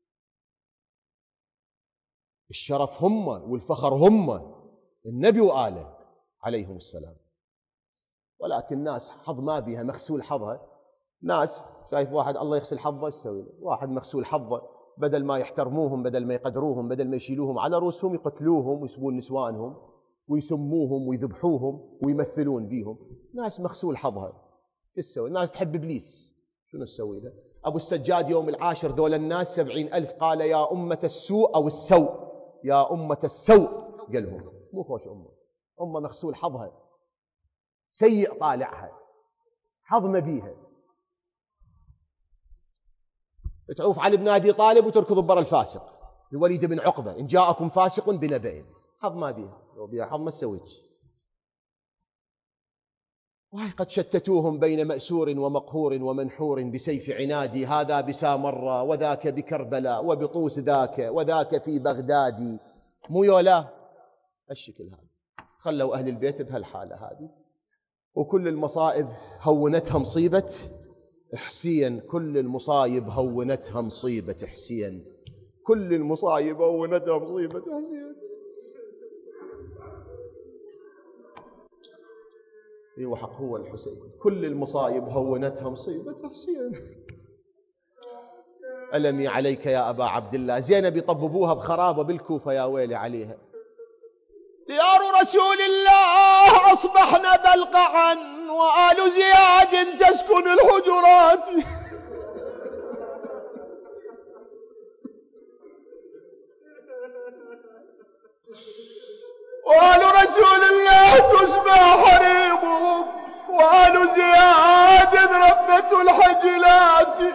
الشرف هم والفخر هم النبي وآله عليهم السلام. ولكن ناس حظ ما بيها، مغسول حظها. ناس شايف واحد الله يغسل حظه، ايش يسوي له؟ واحد مغسول حظه، بدل ما يحترموهم، بدل ما يقدروهم، بدل ما يشيلوهم على رؤوسهم، يقتلوهم ويسبون نسوانهم ويسموهم ويذبحوهم ويمثلون بيهم. ناس مغسول حظها، شو تسوي؟ الناس تحب إبليس، شنو تسوي له؟ أبو السجاد يوم العاشر دول الناس 70,000 قال يا أمة السوء أو السوء، يا أمة السوء، قالهم مو خوش أمة مغسول حظها، سيء طالعها، حظ ما بيها. تعوف علي بن أبي طالب وتركض ببر الفاسق الوليد بن عقبة، إن جاءكم فاسق بنبأ، حظ ما بيها، لو بيها حظ ما تسويش. قد شتتوهم بين مأسور ومقهور ومنحور بسيف عنادي، هذا بسامرة وذاك بكربلاء وبطوس ذاك وذاك في بغداد. مو يولا الشكل هذا خلوا أهل البيت بهالحالة هذه. وكل المصائب هونتها مصيبة حسين، كل المصايب هونتها مصيبة حسين، كل المصايب هونتها مصيبة حسين. ايوه حق هو الحسين، كل المصايب هونتها مصيبة حسين. ألمي عليك يا أبا عبد الله. زينب يطببوها بخرابة بالكوفة، يا ويلي عليها. ديار رسول الله أصبحنا بلقعا وآل زياد تسكن الحجرات. وآل رسول الله تشبع حريمهم وآل زياد ربة الحجلات.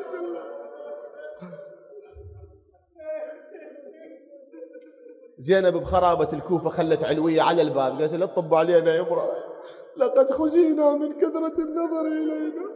زينب بخرابة الكوفة خلت علوية على الباب، قالت لا تطب علينا يا امرأة، لقد خزينا من كثرة النظر إلينا.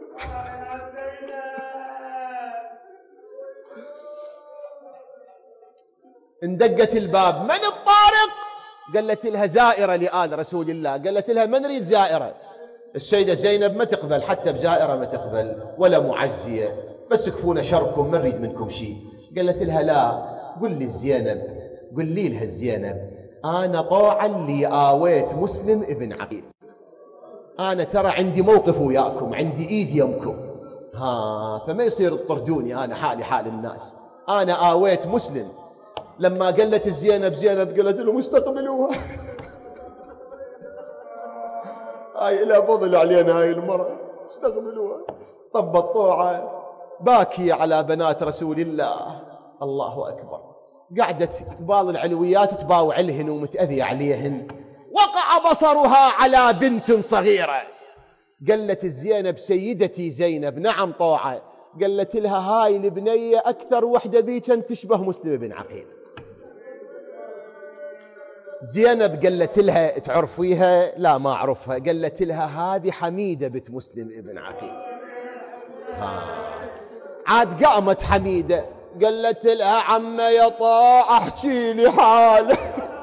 اندقت الباب، من الطارق؟ قالت لها زائرة لآل رسول الله. قالت لها ما نريد زائرة. السيدة زينب ما تقبل حتى بزائرة، ما تقبل ولا معزية، بس كفونا شركم ما نريد منكم شيء. قالت لها لا، قل لي زينب، قل لي لها زينب أنا طوعا لي آويت مسلم ابن عقيل، أنا ترى عندي موقف وياكم، عندي إيد يمكم، فما يصير تطردوني، أنا حالي حال الناس، أنا آويت مسلم. لما قالت زينب قالت له مستقبلوها. هاي لا فضل علينا هاي المرأة، استقبلوها. طب الطوعة باكي على بنات رسول الله. الله أكبر. قعدت قبال العلويات تباوع لهن ومتأذية عليهن. وقع بصرها على بنت صغيرة. قالت زينب سيدتي زينب نعم طوعة. قالت لها هاي البنية أكثر وحدة بيك تشبه مسلم بن عقيل. زينب قالت لها تعرفيها؟ لا ما أعرفها. قالت لها هذه حميدة بنت مسلم ابن عقيل. عاد قامت حميدة قالت لها عم يا طاع احكي لي حاله.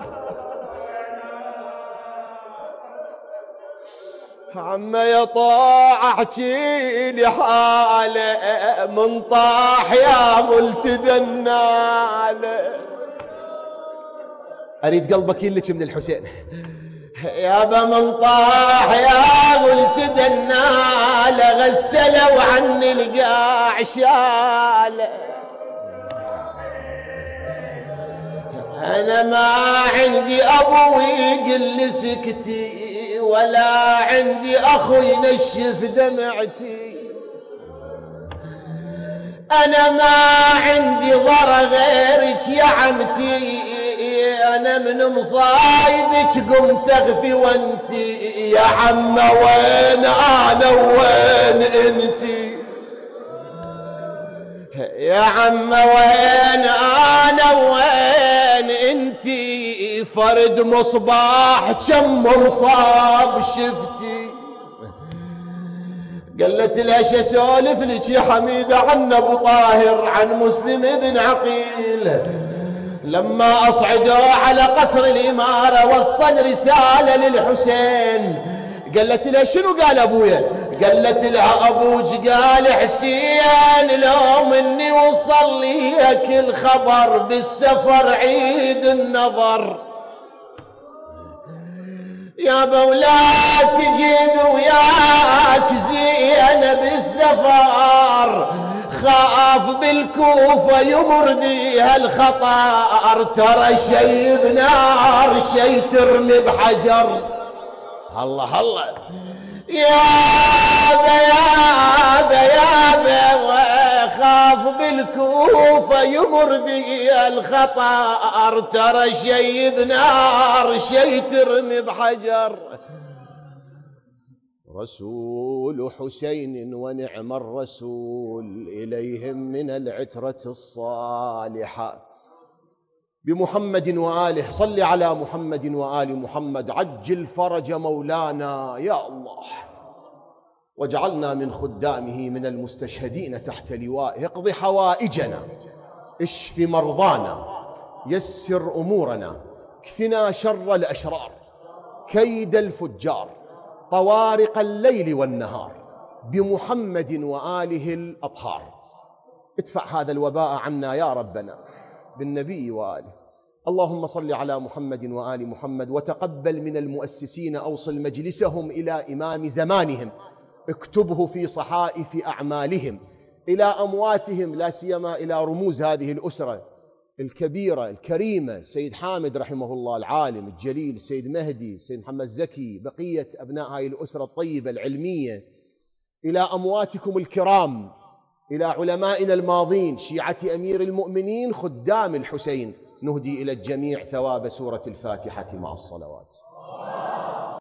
عم يا طاع احكي لي حاله، من طاح يا ملتدى الناله. اريد قلبك يلك من الحسين. يابا من طاح يا ملتدى الناله، غسلوا عني القاع شاله. أنا ما عندي أبو يقل لي سكتي، ولا عندي أخو ينشف دمعتي. أنا ما عندي ضر غيرك يا عمتي، أنا من مصايبك قمت أغفي وانتي. يا عم وين أنا وين انتي؟ يا عم وين أنا وين انتي؟ فرد مصباح كم مصاب شفتي. قالت ليش اسولف لك يا حميدة عن ابو طاهر عن مسلم بن عقيل. لما اصعدوا على قصر الامارة وصل رسالة للحسين. قالت له شنو قال ابويا؟ قالت لها ابوك قال حسين لو مني وصل ليك الخبر بالسفر عيد النظر. يا بولا تجيب وياك زينب بالسفر، خاف بالكوفة يمر بيها الخطر، ترى شي بنار شي ترمي بحجر. الله الله يابا خاف بالكوفة يمر بي الخطر، ترى شي بنار شي ترمي بحجر. رسول حسين ونعم الرسول إليهم من العترة الصالحة. بمحمد وآله صل على محمد وآل محمد. عجل فرج مولانا يا الله، واجعلنا من خدامه من المستشهدين تحت لوائه. اقض حوائجنا، اشف مرضانا، يسر أمورنا، كفنا شر الأشرار، كيد الفجار، طوارق الليل والنهار، بمحمد وآله الأطهار. ادفع هذا الوباء عنا يا ربنا بالنبي وآله. اللهم صل على محمد وآل محمد، وتقبل من المؤسسين، أوصل مجلسهم إلى إمام زمانهم، اكتبه في صحائف أعمالهم، إلى أمواتهم، لا سيما إلى رموز هذه الأسرة الكبيرة الكريمة، سيد حامد رحمه الله العالم الجليل، السيد مهدي، السيد محمد زكي، بقية أبناء هذه الأسرة الطيبة العلمية، إلى أمواتكم الكرام، إلى علمائنا الماضين، شيعة أمير المؤمنين خدام الحسين، نهدي إلى الجميع ثواب سورة الفاتحة مع الصلوات.